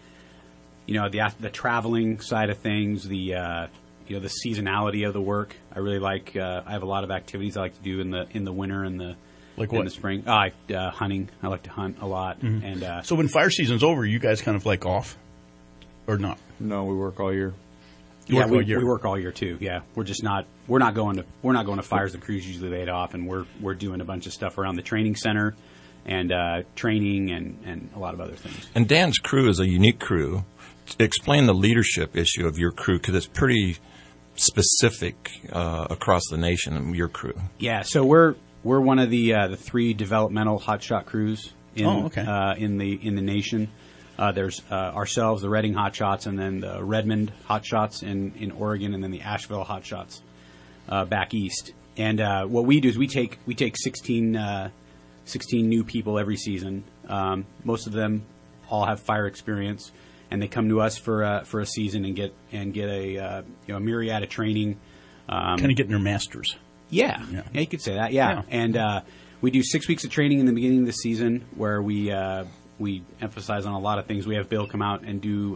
traveling side of things, the seasonality of the work. I really like. I have a lot of activities I like to do in the winter and the spring. Hunting. I like to hunt a lot. Mm-hmm. And so when fire season's over, you guys kind of like off, or not? No, we work all year. We work all year too. Yeah, we're not going to fires. The crews usually laid off, and we're doing a bunch of stuff around the training center, and training and a lot of other things. And Dan's crew is a unique crew. Explain the leadership issue of your crew, because it's pretty specific across the nation. Your crew. Yeah, so we're one of the 3 developmental hotshot crews in the nation. There's ourselves, the Redding Hotshots, and then the Redmond Hotshots in Oregon, and then the Asheville Hotshots back east. And what we do is we take 16 new people every season. Most of them all have fire experience, and they come to us for a season and get a myriad of training. Kind of getting their masters. Yeah, you could say that. Yeah. And we do 6 weeks of training in the beginning of the season where we emphasize on a lot of things. We have Bill come out and do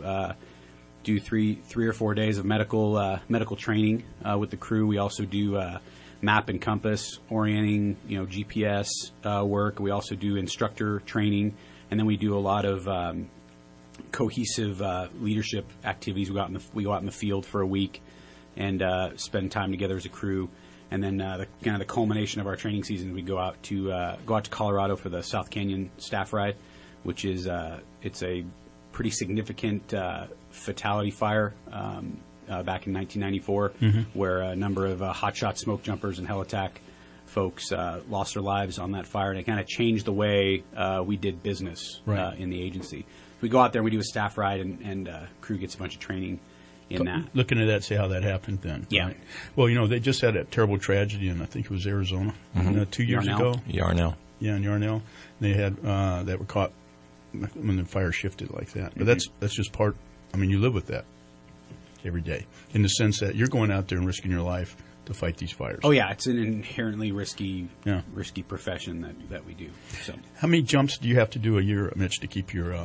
3 or 4 days of medical training with the crew. We also do map and compass orienting, GPS work. We also do instructor training, and then we do a lot of cohesive leadership activities. We go out in the field for a week and spend time together as a crew. And then the culmination of our training season, we go out to Colorado for the South Canyon Staff Ride, which is it's a pretty significant fatality fire back in 1994, where a number of hotshot smoke jumpers and heliTAC folks lost their lives on that fire, and it kind of changed the way we did business in the agency. We go out there and we do a staff ride, and crew gets a bunch of training in that. Looking at that, see how that happened then. Yeah. Right. Well, they just had a terrible tragedy in, I think it was Arizona, 2 years ago. Yarnell. Yeah, in Yarnell. They had that were caught when the fire shifted like that. But that's just part. I mean, you live with that every day in the sense that you're going out there and risking your life to fight these fires. Oh yeah, it's an inherently risky profession that we do. So, how many jumps do you have to do a year, Mitch, to keep your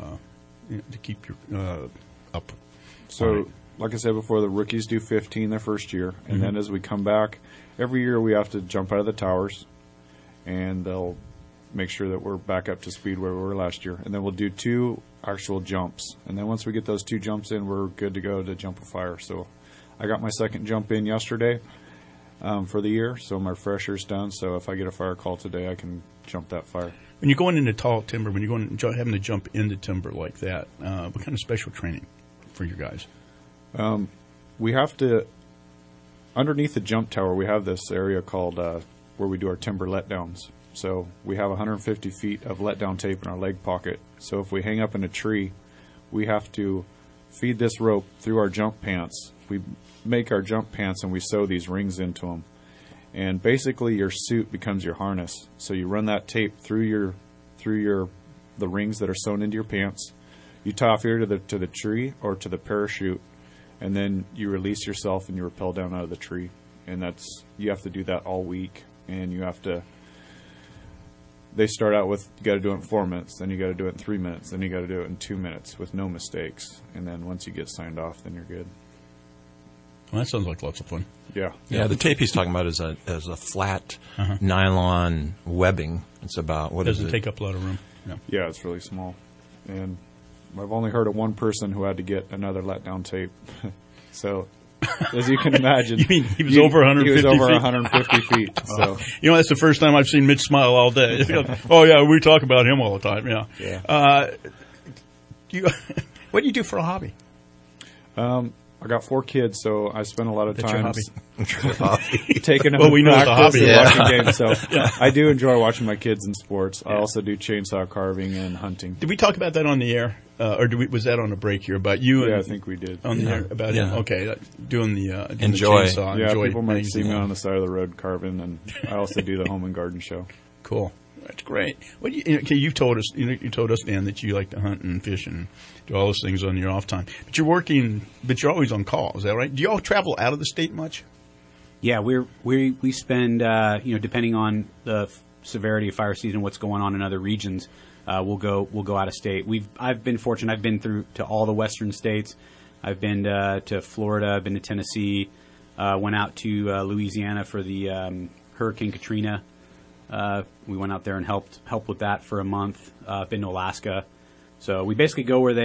up? So, like I said before, the rookies do 15 their first year, and then as we come back, every year we have to jump out of the towers, and they'll make sure that we're back up to speed where we were last year. And then we'll do 2 actual jumps. And then once we get those 2 jumps in, we're good to go to jump a fire. So I got my second jump in yesterday for the year, so my refresher's done. So if I get a fire call today, I can jump that fire. When you're going into tall timber, when you're having to jump into timber like that, what kind of special training for your guys? We have to, underneath the jump tower, we have this area called where we do our timber letdowns. So we have 150 feet of letdown tape in our leg pocket. So if we hang up in a tree, we have to feed this rope through our jump pants. We make our jump pants and we sew these rings into them. And basically your suit becomes your harness. So you run that tape through the rings that are sewn into your pants. You tie off here to the tree or to the parachute, and then you release yourself and you rappel down out of the tree. And you have to do that all week, and you have to. They start out with, you got to do it in 4 minutes, then you got to do it in 3 minutes, then you got to do it in 2 minutes with no mistakes. And then once you get signed off, then you're good. Well, that sounds like lots of fun. Yeah. Yeah, the tape he's talking about is a flat nylon webbing. It's about, what is it? Doesn't take up a lot of room. No. Yeah, it's really small. And I've only heard of one person who had to get another letdown tape. So, as you can imagine, you mean he was over 150 feet? He was over feet? 150 feet. So. That's the first time I've seen Mitch smile all day. Oh, yeah, we talk about him all the time. Yeah. What do you do for a hobby? I got 4 kids, so I spend a lot of That's time your hobby. taking them well, we to know it's a practice hobby. and watching games. So I do enjoy watching my kids in sports. I also do chainsaw carving and hunting. Did we talk about that on the air, or was that on a break here about you? Yeah, and, I think we did on the air about him. Okay, doing the enjoy. The chainsaw. Yeah, enjoy people might see me things. on the side of the road carving, and I also do the home and garden show. Cool. That's great. What you've told us, you told us, Dan, that you like to hunt and fish and do all those things on your off time. But you're always on call. Is that right? Do you all travel out of the state much? Yeah, we spend depending on the severity of fire season, what's going on in other regions, we'll go out of state. I've been fortunate. I've been through to all the western states. I've been to Florida. I've been to Tennessee. Went out to Louisiana for the Hurricane Katrina. We went out there and helped with that for a month. Been to Alaska, so we basically go where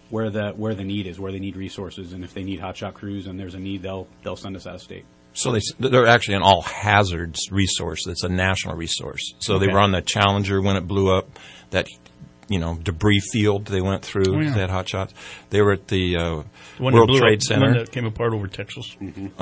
the need is, where they need resources, and if they need hotshot crews and there's a need, they'll send us out of state. So they're actually an all hazards resource. It's a national resource. So they were on the Challenger when it blew up. That debris field they went through. Oh, yeah. They had hot shots. They were at the one World Trade Center. The one that came apart over Texas.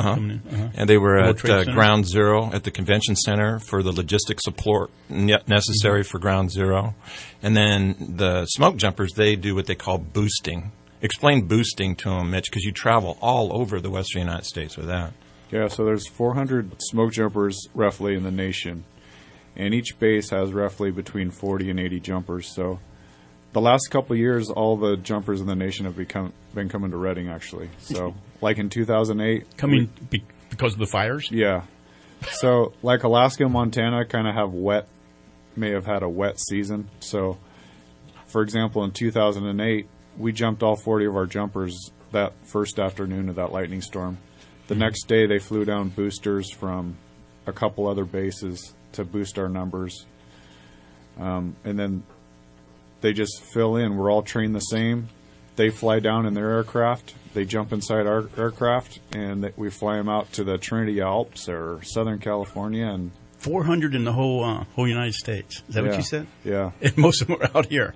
And they were World at Ground Zero at the Convention Center for the logistic support necessary for Ground Zero. And then the smoke jumpers, they do what they call boosting. Explain boosting to them, Mitch, because you travel all over the western United States with that. Yeah, so there's 400 smoke jumpers roughly in the nation, and each base has roughly between 40 and 80 jumpers. So the last couple of years, all the jumpers in the nation have been coming to Redding, actually. So, like in 2008... because of the fires? Yeah. So, like Alaska and Montana kind of may have had a wet season. So, for example, in 2008, we jumped all 40 of our jumpers that first afternoon of that lightning storm. The next day, they flew down boosters from a couple other bases to boost our numbers. And then they just fill in. We're all trained the same. They fly down in their aircraft. They jump inside our aircraft, and we fly them out to the Trinity Alps or Southern California. And 400 in the whole United States. Is that what you said? Yeah. And most of them are out here.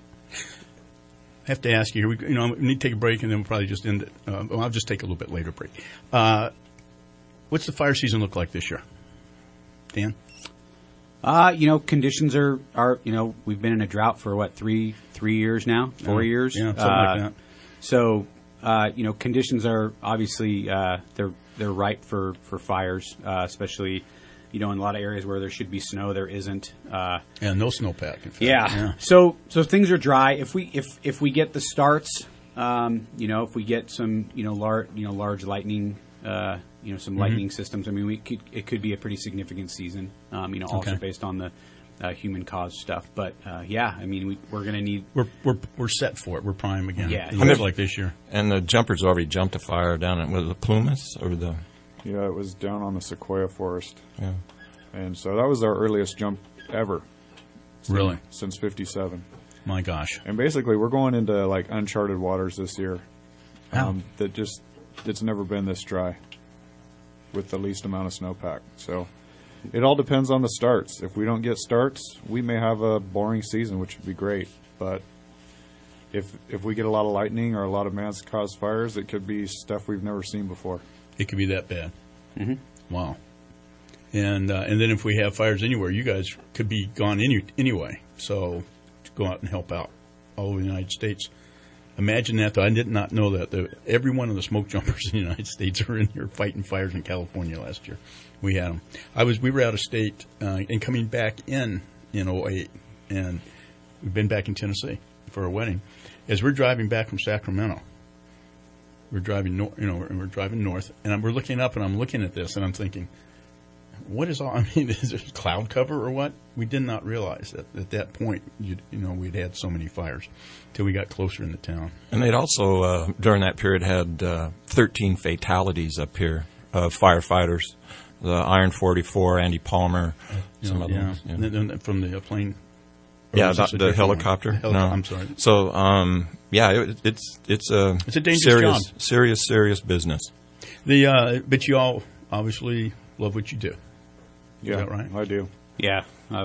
I have to ask you here. We need to take a break, and then we'll probably just end it. I'll just take a little bit later break. What's the fire season look like this year, Dan? Conditions are we've been in a drought for 3 years now, 4 years. Yeah, something like that. So, conditions are obviously they're ripe for fires, especially in a lot of areas where there should be snow, there isn't. And no snowpack. In fact. Yeah. So things are dry. If we get the starts, if we get some large lightning. Some lightning systems. I mean, it could be a pretty significant season. Also based on the human-caused stuff. But I mean, we're going to need. We're set for it. We're prime again. Yeah, it looks like this year. And the jumpers already jumped a fire down at the Plumas or the. Yeah, it was down on the Sequoia Forest. Yeah, and so that was our earliest jump ever. Really, since '57. My gosh! And basically, we're going into like uncharted waters this year. How? It's never been this dry with the least amount of snowpack. So it all depends on the starts. If we don't get starts, we may have a boring season, which would be great. But if we get a lot of lightning or a lot of man-caused fires, it could be stuff we've never seen before. It could be that bad. Mm-hmm. Wow. And then if we have fires anywhere, you guys could be gone anyway. So to go out and help out all over the United States. Imagine that, though. I did not know that. Every one of the smoke jumpers in the United States are in here fighting fires in California last year. We had them. We were out of state and coming back in 2008, and we've been back in Tennessee for a wedding. As we're driving back from Sacramento, we're driving north, and we're looking up, and I'm looking at this, and I'm thinking, what is all? I mean, is it cloud cover or what? We did not realize that at that point, we'd had so many fires till we got closer into town. And they'd also, during that period, had 13 fatalities up here of firefighters. The Iron 44, Andy Palmer, some of them. Yeah. From the plane. Yeah, the helicopter. No, I'm sorry. So, it's a dangerous job. Serious business. But you all obviously love what you do. Yeah, is that right? I do. Yeah,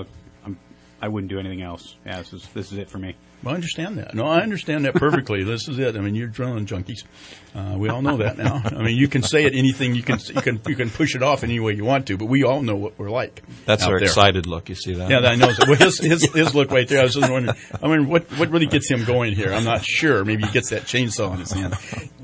I wouldn't do anything else. Yeah, this is it for me. Well, I understand that. No, I understand that perfectly. This is it. I mean, you're adrenaline junkies. We all know that now. I mean, you can say it anything. You can push it off any way you want to, but we all know what we're like. That's our there. Excited look. You see that? Yeah, I know. Well, his look right there. I was just wondering. I mean, what really gets him going here? I'm not sure. Maybe he gets that chainsaw in his hand.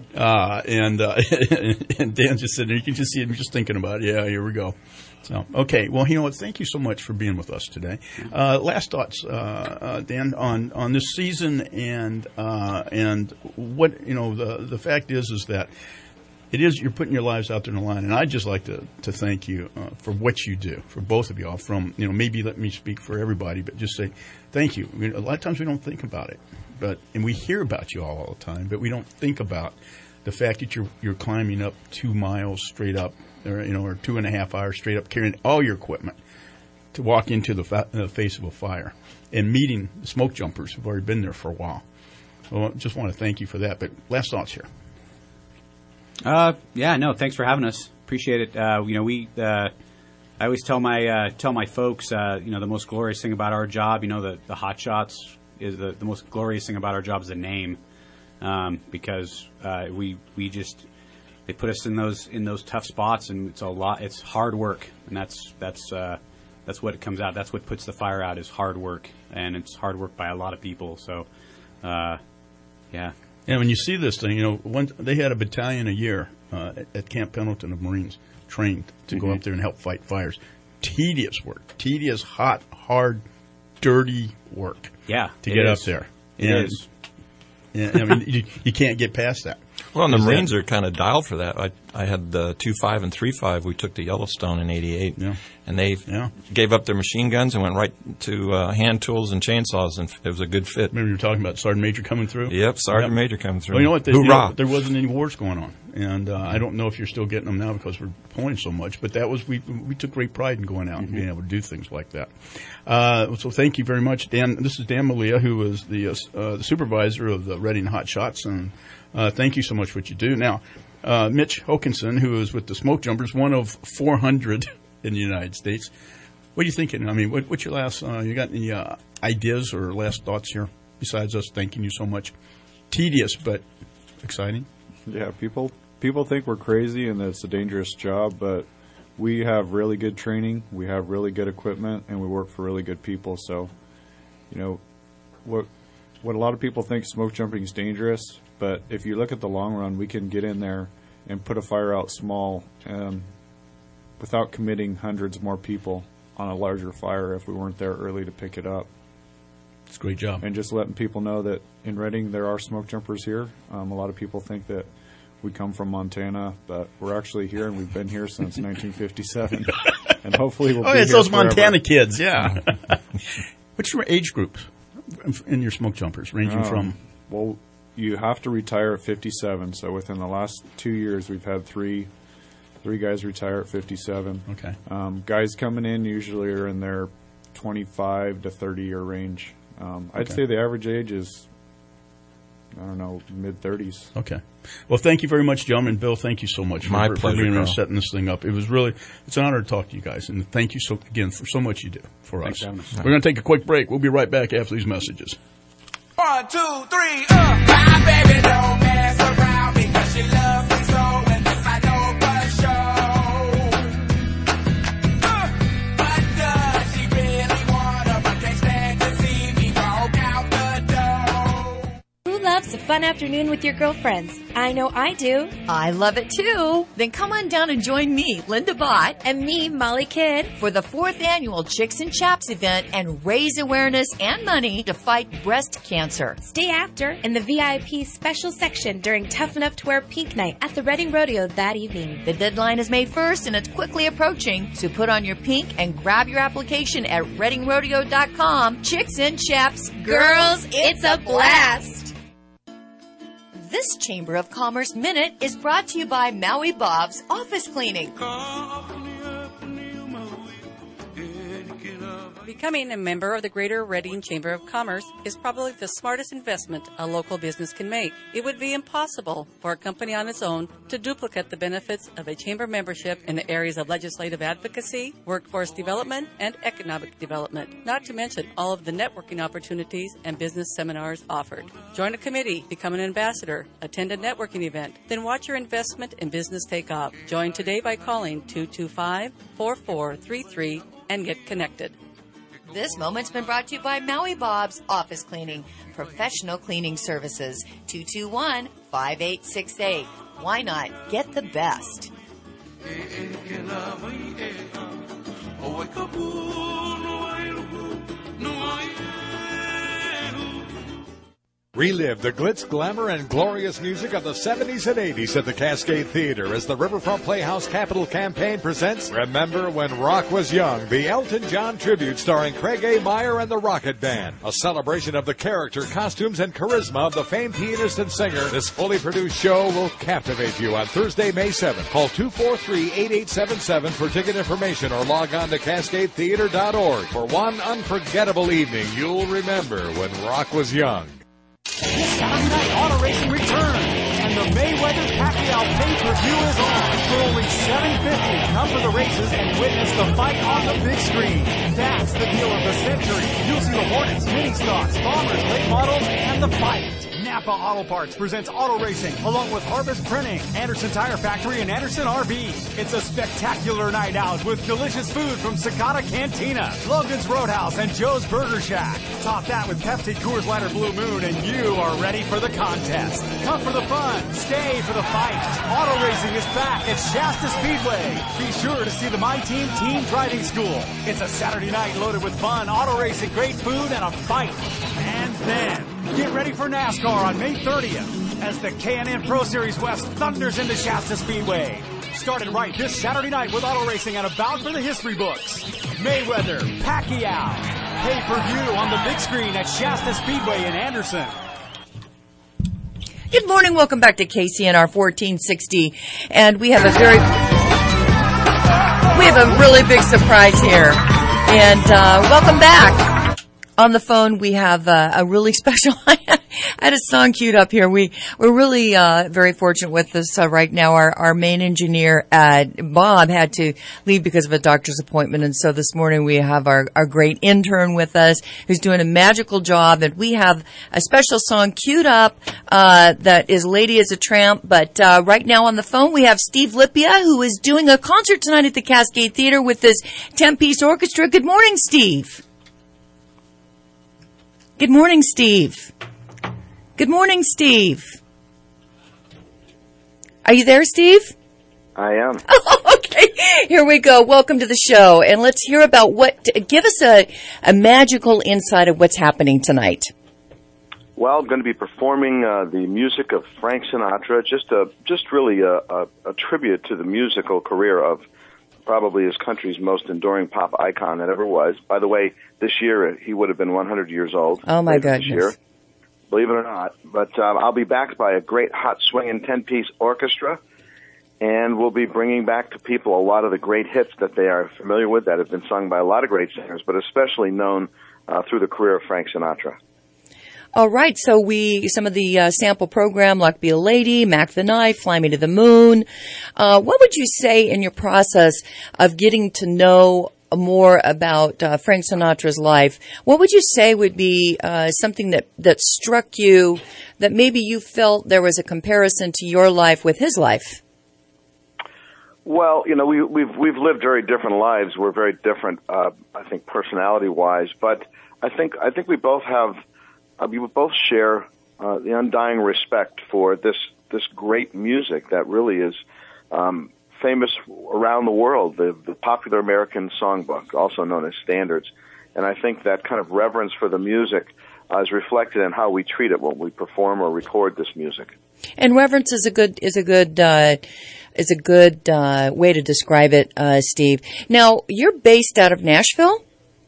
And Dan just sitting there. You can just see him just thinking about it. Yeah, here we go. So, okay. Well, you know what? Thank you so much for being with us today. Last thoughts, Dan, on this season and what, the fact is that you're putting your lives out there in the line. And I'd just like to thank you for what you do, for both of you all, from, maybe let me speak for everybody, but just say thank you. A lot of times we don't think about it, and we hear about you all the time, but we don't think about the fact that you're climbing up 2 miles straight up, or 2.5 hours straight up, carrying all your equipment to walk into the face of a fire and meeting smoke jumpers who've already been there for a while. Well, I just want to thank you for that. But last thoughts here. Thanks for having us. Appreciate it. I always tell my folks, the most glorious thing about our job, the hot shots is the most glorious thing about our job is the name, because they put us in those tough spots, and it's hard work, and that's what it comes out. That's what puts the fire out, is hard work, and it's hard work by a lot of people. So, yeah. And when you see this thing, they had a battalion a year at Camp Pendleton of Marines trained to go up there and help fight fires. Tedious work, hot, hard, dirty work. Yeah, to get up there. It is. I mean, you can't get past that. Well, and the Marines are kind of dialed for that. I had the 2.5 and 3.5. We took to Yellowstone in '88, and they gave up their machine guns and went right to hand tools and chainsaws, and it was a good fit. Remember you were talking about Sergeant Major coming through? Yep, Sergeant Major coming through. Well, you know what? Hoorah! There wasn't any wars going on, and I don't know if you're still getting them now because we're pulling so much. But that was we took great pride in going out and being able to do things like that. So thank you very much, Dan. This is Dan Malia, who is the supervisor of the Reading Hot Shots, and thank you so much for what you do. Now, Mitch Hokinson, who is with the Smoke Jumpers, one of 400 in the United States. What are you thinking? I mean, what's your last? You got any ideas or last thoughts here besides us thanking you so much? Tedious but exciting. Yeah, people think we're crazy and that it's a dangerous job, but we have really good training, we have really good equipment, and we work for really good people. So, you know, what a lot of people think smoke jumping is dangerous, but if you look at the long run, we can get in there and put a fire out small without committing hundreds more people on a larger fire if we weren't there early to pick it up. It's a great job. And just letting people know that in Reading there are smoke jumpers here. A lot of people think that we come from Montana, but we're actually here, and we've been here since 1957. And hopefully we'll be here it's those forever. Montana kids, yeah. What's your age group in your smoke jumpers, ranging from? Well, you have to retire at 57. So within the last 2 years, we've had three guys retire at 57. Okay. Guys coming in usually are in their 25 to 30-year range. I'd say the average age is, I don't know, mid-30s. Okay. Well, thank you very much, gentlemen. Bill, thank you so much My for pleasure, being here and Carl. setting this thing up. It's an honor to talk to you guys, and thank you again for so much you do for Thanks us. for having us. We're going to take a quick break. We'll be right back after these messages. 1, 2, 3, my baby don't mess around because she loves me so, and this I know for sure. But does she really wanna, but can't stand to see me walk out the door? Who loves a fun afternoon with your girlfriends? I know I do. I love it too. Then come on down and join me, Linda Bott, and me, Molly Kidd, for the 4th annual Chicks and Chaps event and raise awareness and money to fight breast cancer. Stay after in the VIP special section during Tough Enough to Wear Pink Night at the Reading Rodeo that evening. The deadline is May 1st and it's quickly approaching, so put on your pink and grab your application at readingrodeo.com. Chicks and Chaps, Girls, it's a blast! This Chamber of Commerce Minute is brought to you by Maui Bob's Office Cleaning. Becoming a member of the Greater Reading Chamber of Commerce is probably the smartest investment a local business can make. It would be impossible for a company on its own to duplicate the benefits of a chamber membership in the areas of legislative advocacy, workforce development, and economic development, not to mention all of the networking opportunities and business seminars offered. Join a committee, become an ambassador, attend a networking event, then watch your investment in business take off. Join today by calling 225-4433 and get connected. This moment's been brought to you by Maui Bob's Office Cleaning, professional cleaning services, 221-5868. Why not get the best? Relive the glitz, glamour, and glorious music of the 70s and 80s at the Cascade Theater as the Riverfront Playhouse Capital Campaign presents Remember When Rock Was Young, the Elton John tribute starring Craig A. Meyer and the Rocket Band. A celebration of the character, costumes, and charisma of the famed pianist and singer. This fully produced show will captivate you on Thursday, May 7th. Call 243-8877 for ticket information or log on to CascadeTheater.org. For one unforgettable evening you'll remember when rock was young. Saturday Night Auto Racing returns, and the Mayweather Pacquiao pay-per-view is on. For only $7.50, come to the races and witness the fight on the big screen. That's the deal of the century. You'll see the Hornets, mini stocks, bombers, late models, and the fight. Napa Auto Parts presents auto racing along with Harvest Printing, Anderson Tire Factory, and Anderson RV. It's a spectacular night out with delicious food from Cicada Cantina, Logan's Roadhouse, and Joe's Burger Shack. Top that with Pepsi, Coors Light, or Blue Moon, and you are ready for the contest. Come for the fun, stay for the fight. Auto racing is back at Shasta Speedway. Be sure to see the My Team Team Driving School. It's a Saturday night loaded with fun, auto racing, great food, and a fight. And then get ready for NASCAR on May 30th as the K&N Pro Series West thunders into Shasta Speedway. Started right this Saturday night with auto racing and a bout for the history books. Mayweather, Pacquiao. Pay-per-view on the big screen at Shasta Speedway in Anderson. Good morning. Welcome back to KCNR 1460. And we have a really big surprise here. And welcome back. On the phone, we have a really special. I had a song queued up here. We're really very fortunate with this right now. Our main engineer, Bob, had to leave because of a doctor's appointment, and so this morning we have our great intern with us who's doing a magical job, and we have a special song queued up that is "Lady as a Tramp." But right now on the phone we have Steve Lipia, who is doing a concert tonight at the Cascade Theater with his 10-piece orchestra. Good morning, Steve. Good morning, Steve. Good morning, Steve. Are you there, Steve? I am. Oh, okay. Here we go. Welcome to the show. And let's hear about give us a magical insight of what's happening tonight. Well, I'm going to be performing the music of Frank Sinatra, just really a tribute to the musical career of probably his country's most enduring pop icon that ever was. By the way, this year he would have been 100 years old. Oh, my goodness. This year, believe it or not. But I'll be backed by a great hot swinging 10-piece orchestra, and we'll be bringing back to people a lot of the great hits that they are familiar with that have been sung by a lot of great singers, but especially known through the career of Frank Sinatra. All right, so some of the sample program, Luck Be a Lady, Mac the Knife, Fly Me to the Moon. What would you say in your process of getting to know more about Frank Sinatra's life? What would you say would be something that struck you that maybe you felt there was a comparison to your life with his life? Well, we've lived very different lives. We're very different, I think, personality-wise. But I think we both have. We both share the undying respect for this great music that really is famous around the world, the popular American songbook, also known as standards. And I think that kind of reverence for the music is reflected in how we treat it when we perform or record this music. And reverence is a good way to describe it, Steve. Now, you're based out of Nashville?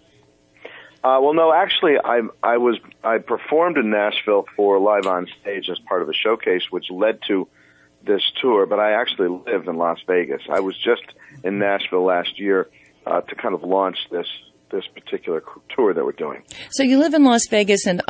Well, no, actually, I performed in Nashville for Live on Stage as part of a showcase, which led to this tour. But I actually live in Las Vegas. I was just in Nashville last year to kind of launch this particular tour that we're doing. So you live in Las Vegas, and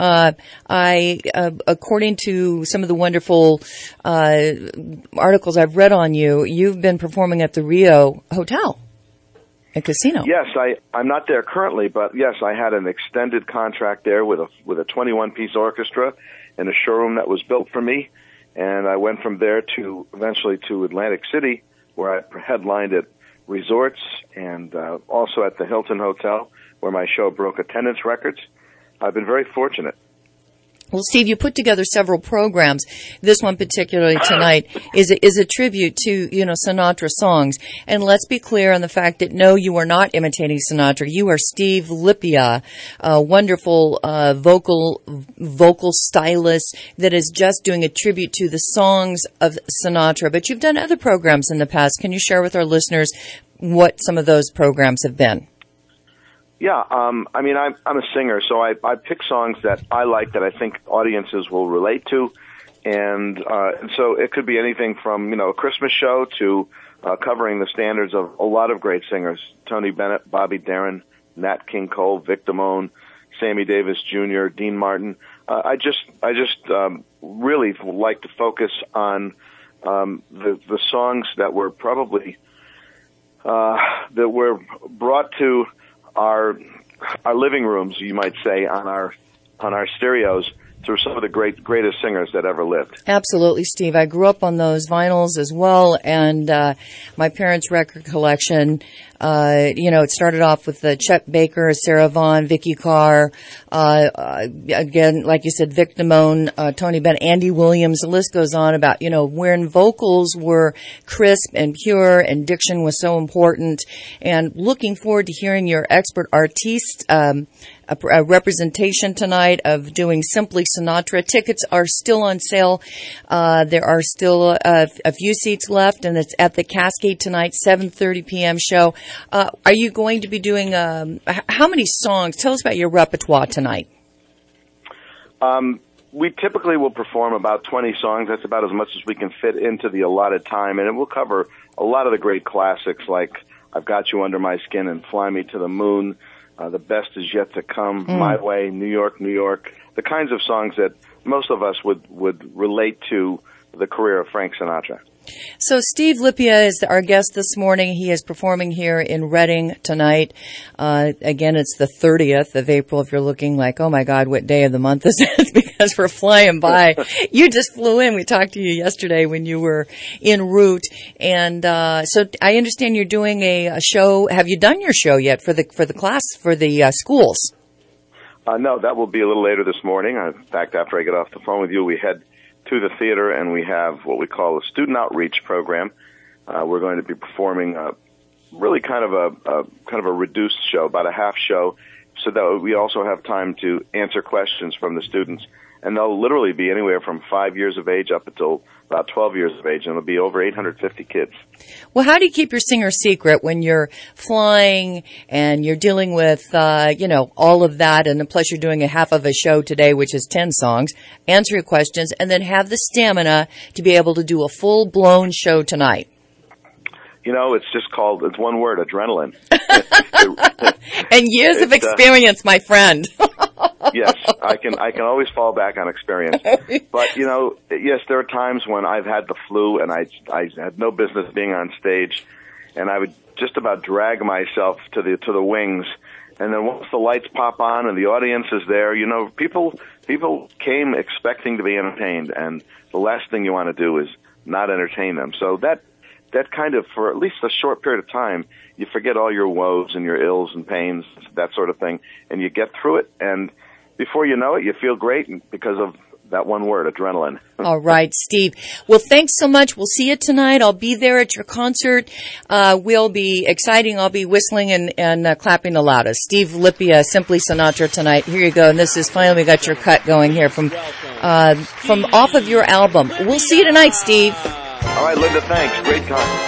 according to some of the wonderful articles I've read on you, you've been performing at the Rio Hotel and Casino. Yes, I'm not there currently, but yes, I had an extended contract there with a 21-piece orchestra in a showroom that was built for me, and I went from there to eventually to Atlantic City, where I headlined at resorts and also at the Hilton Hotel, where my show broke attendance records. I've been very fortunate. Well, Steve, you put together several programs. This one particularly tonight is a tribute to, Sinatra songs. And let's be clear on the fact that, no, you are not imitating Sinatra. You are Steve Lipia, a wonderful vocal stylist that is just doing a tribute to the songs of Sinatra. But you've done other programs in the past. Can you share with our listeners what some of those programs have been? Yeah, I'm a singer, so I pick songs that I like that I think audiences will relate to, and so it could be anything from a Christmas show to covering the standards of a lot of great singers: Tony Bennett, Bobby Darin, Nat King Cole, Vic Damone, Sammy Davis Jr., Dean Martin. I just really like to focus on the songs that were probably that were brought to our living rooms, you might say, on our stereos through some of the greatest singers that ever lived. Absolutely, Steve. I grew up on those vinyls as well, and my parents' record collection, it started off with Chet Baker, Sarah Vaughan, Vicki Carr, again, like you said, Vic Damone, Tony Bennett, Andy Williams. The list goes on about, when vocals were crisp and pure and diction was so important. And looking forward to hearing your expert artiste a representation tonight of doing Simply Sinatra. Tickets are still on sale. There are still a few seats left, and it's at the Cascade tonight, 7:30 p.m. show. Are you going to be doing, how many songs? Tell us about your repertoire tonight. We typically will perform about 20 songs. That's about as much as we can fit into the allotted time, and it will cover a lot of the great classics like I've Got You Under My Skin and Fly Me to the Moon, The Best Is Yet to Come, My Way, New York, New York, the kinds of songs that most of us would relate to the career of Frank Sinatra. So Steve Lipia is our guest this morning. He is performing here in Reading tonight. Again, it's the 30th of April. If you're looking like, oh my God, what day of the month is it? Because we're flying by. You just flew in. We talked to you yesterday when you were en route. And so I understand you're doing a show. Have you done your show yet for the class, for the schools? No, that will be a little later this morning. In fact, after I get off the phone with you, we head to the theater, and we have what we call a student outreach program. We're going to be performing really kind of a reduced show, about a half show, so that we also have time to answer questions from the students. And they'll literally be anywhere from 5 years of age up until about 12 years of age, and it'll be over 850 kids. Well, how do you keep your singer secret when you're flying and you're dealing with, all of that, and plus you're doing a half of a show today, which is 10 songs, answer your questions, and then have the stamina to be able to do a full-blown show tonight? It's one word, adrenaline. And years of experience, my friend. Yes, I can always fall back on experience. But, yes, there are times when I've had the flu and I had no business being on stage, and I would just about drag myself to the wings. And then once the lights pop on and the audience is there, people came expecting to be entertained, and the last thing you want to do is not entertain them. So that kind of, for at least a short period of time, you forget all your woes and your ills and pains, that sort of thing, and you get through it, and before you know it, you feel great because of that one word, adrenaline. All right, Steve. Well, thanks so much. We'll see you tonight. I'll be there at your concert. Will be exciting. I'll be whistling and clapping the loudest. Steve Lipia, Simply Sinatra tonight. Here you go. And this is finally, we got your cut going here from off of your album. We'll see you tonight, Steve. All right, Linda, thanks. Great time.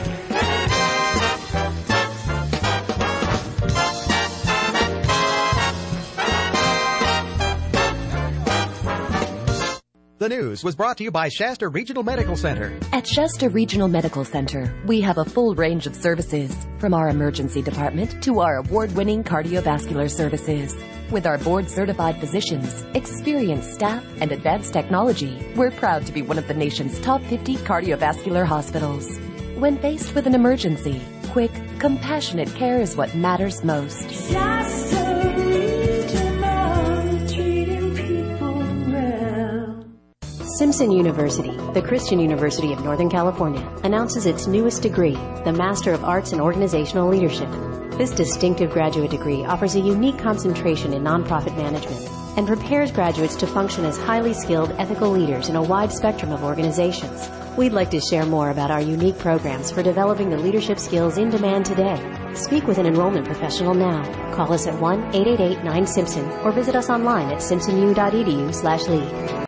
The news was brought to you by Shasta Regional Medical Center. At Shasta Regional Medical Center, we have a full range of services, from our emergency department to our award-winning cardiovascular services. With our board-certified physicians, experienced staff, and advanced technology, we're proud to be one of the nation's top 50 cardiovascular hospitals. When faced with an emergency, quick, compassionate care is what matters most. Shasta Regional, treating people well. Simpson University, the Christian University of Northern California, announces its newest degree, the Master of Arts in Organizational Leadership. This distinctive graduate degree offers a unique concentration in nonprofit management and prepares graduates to function as highly skilled ethical leaders in a wide spectrum of organizations. We'd like to share more about our unique programs for developing the leadership skills in demand today. Speak with an enrollment professional now. Call us at 1-888-9-SIMPSON or visit us online at simpsonu.edu/lead.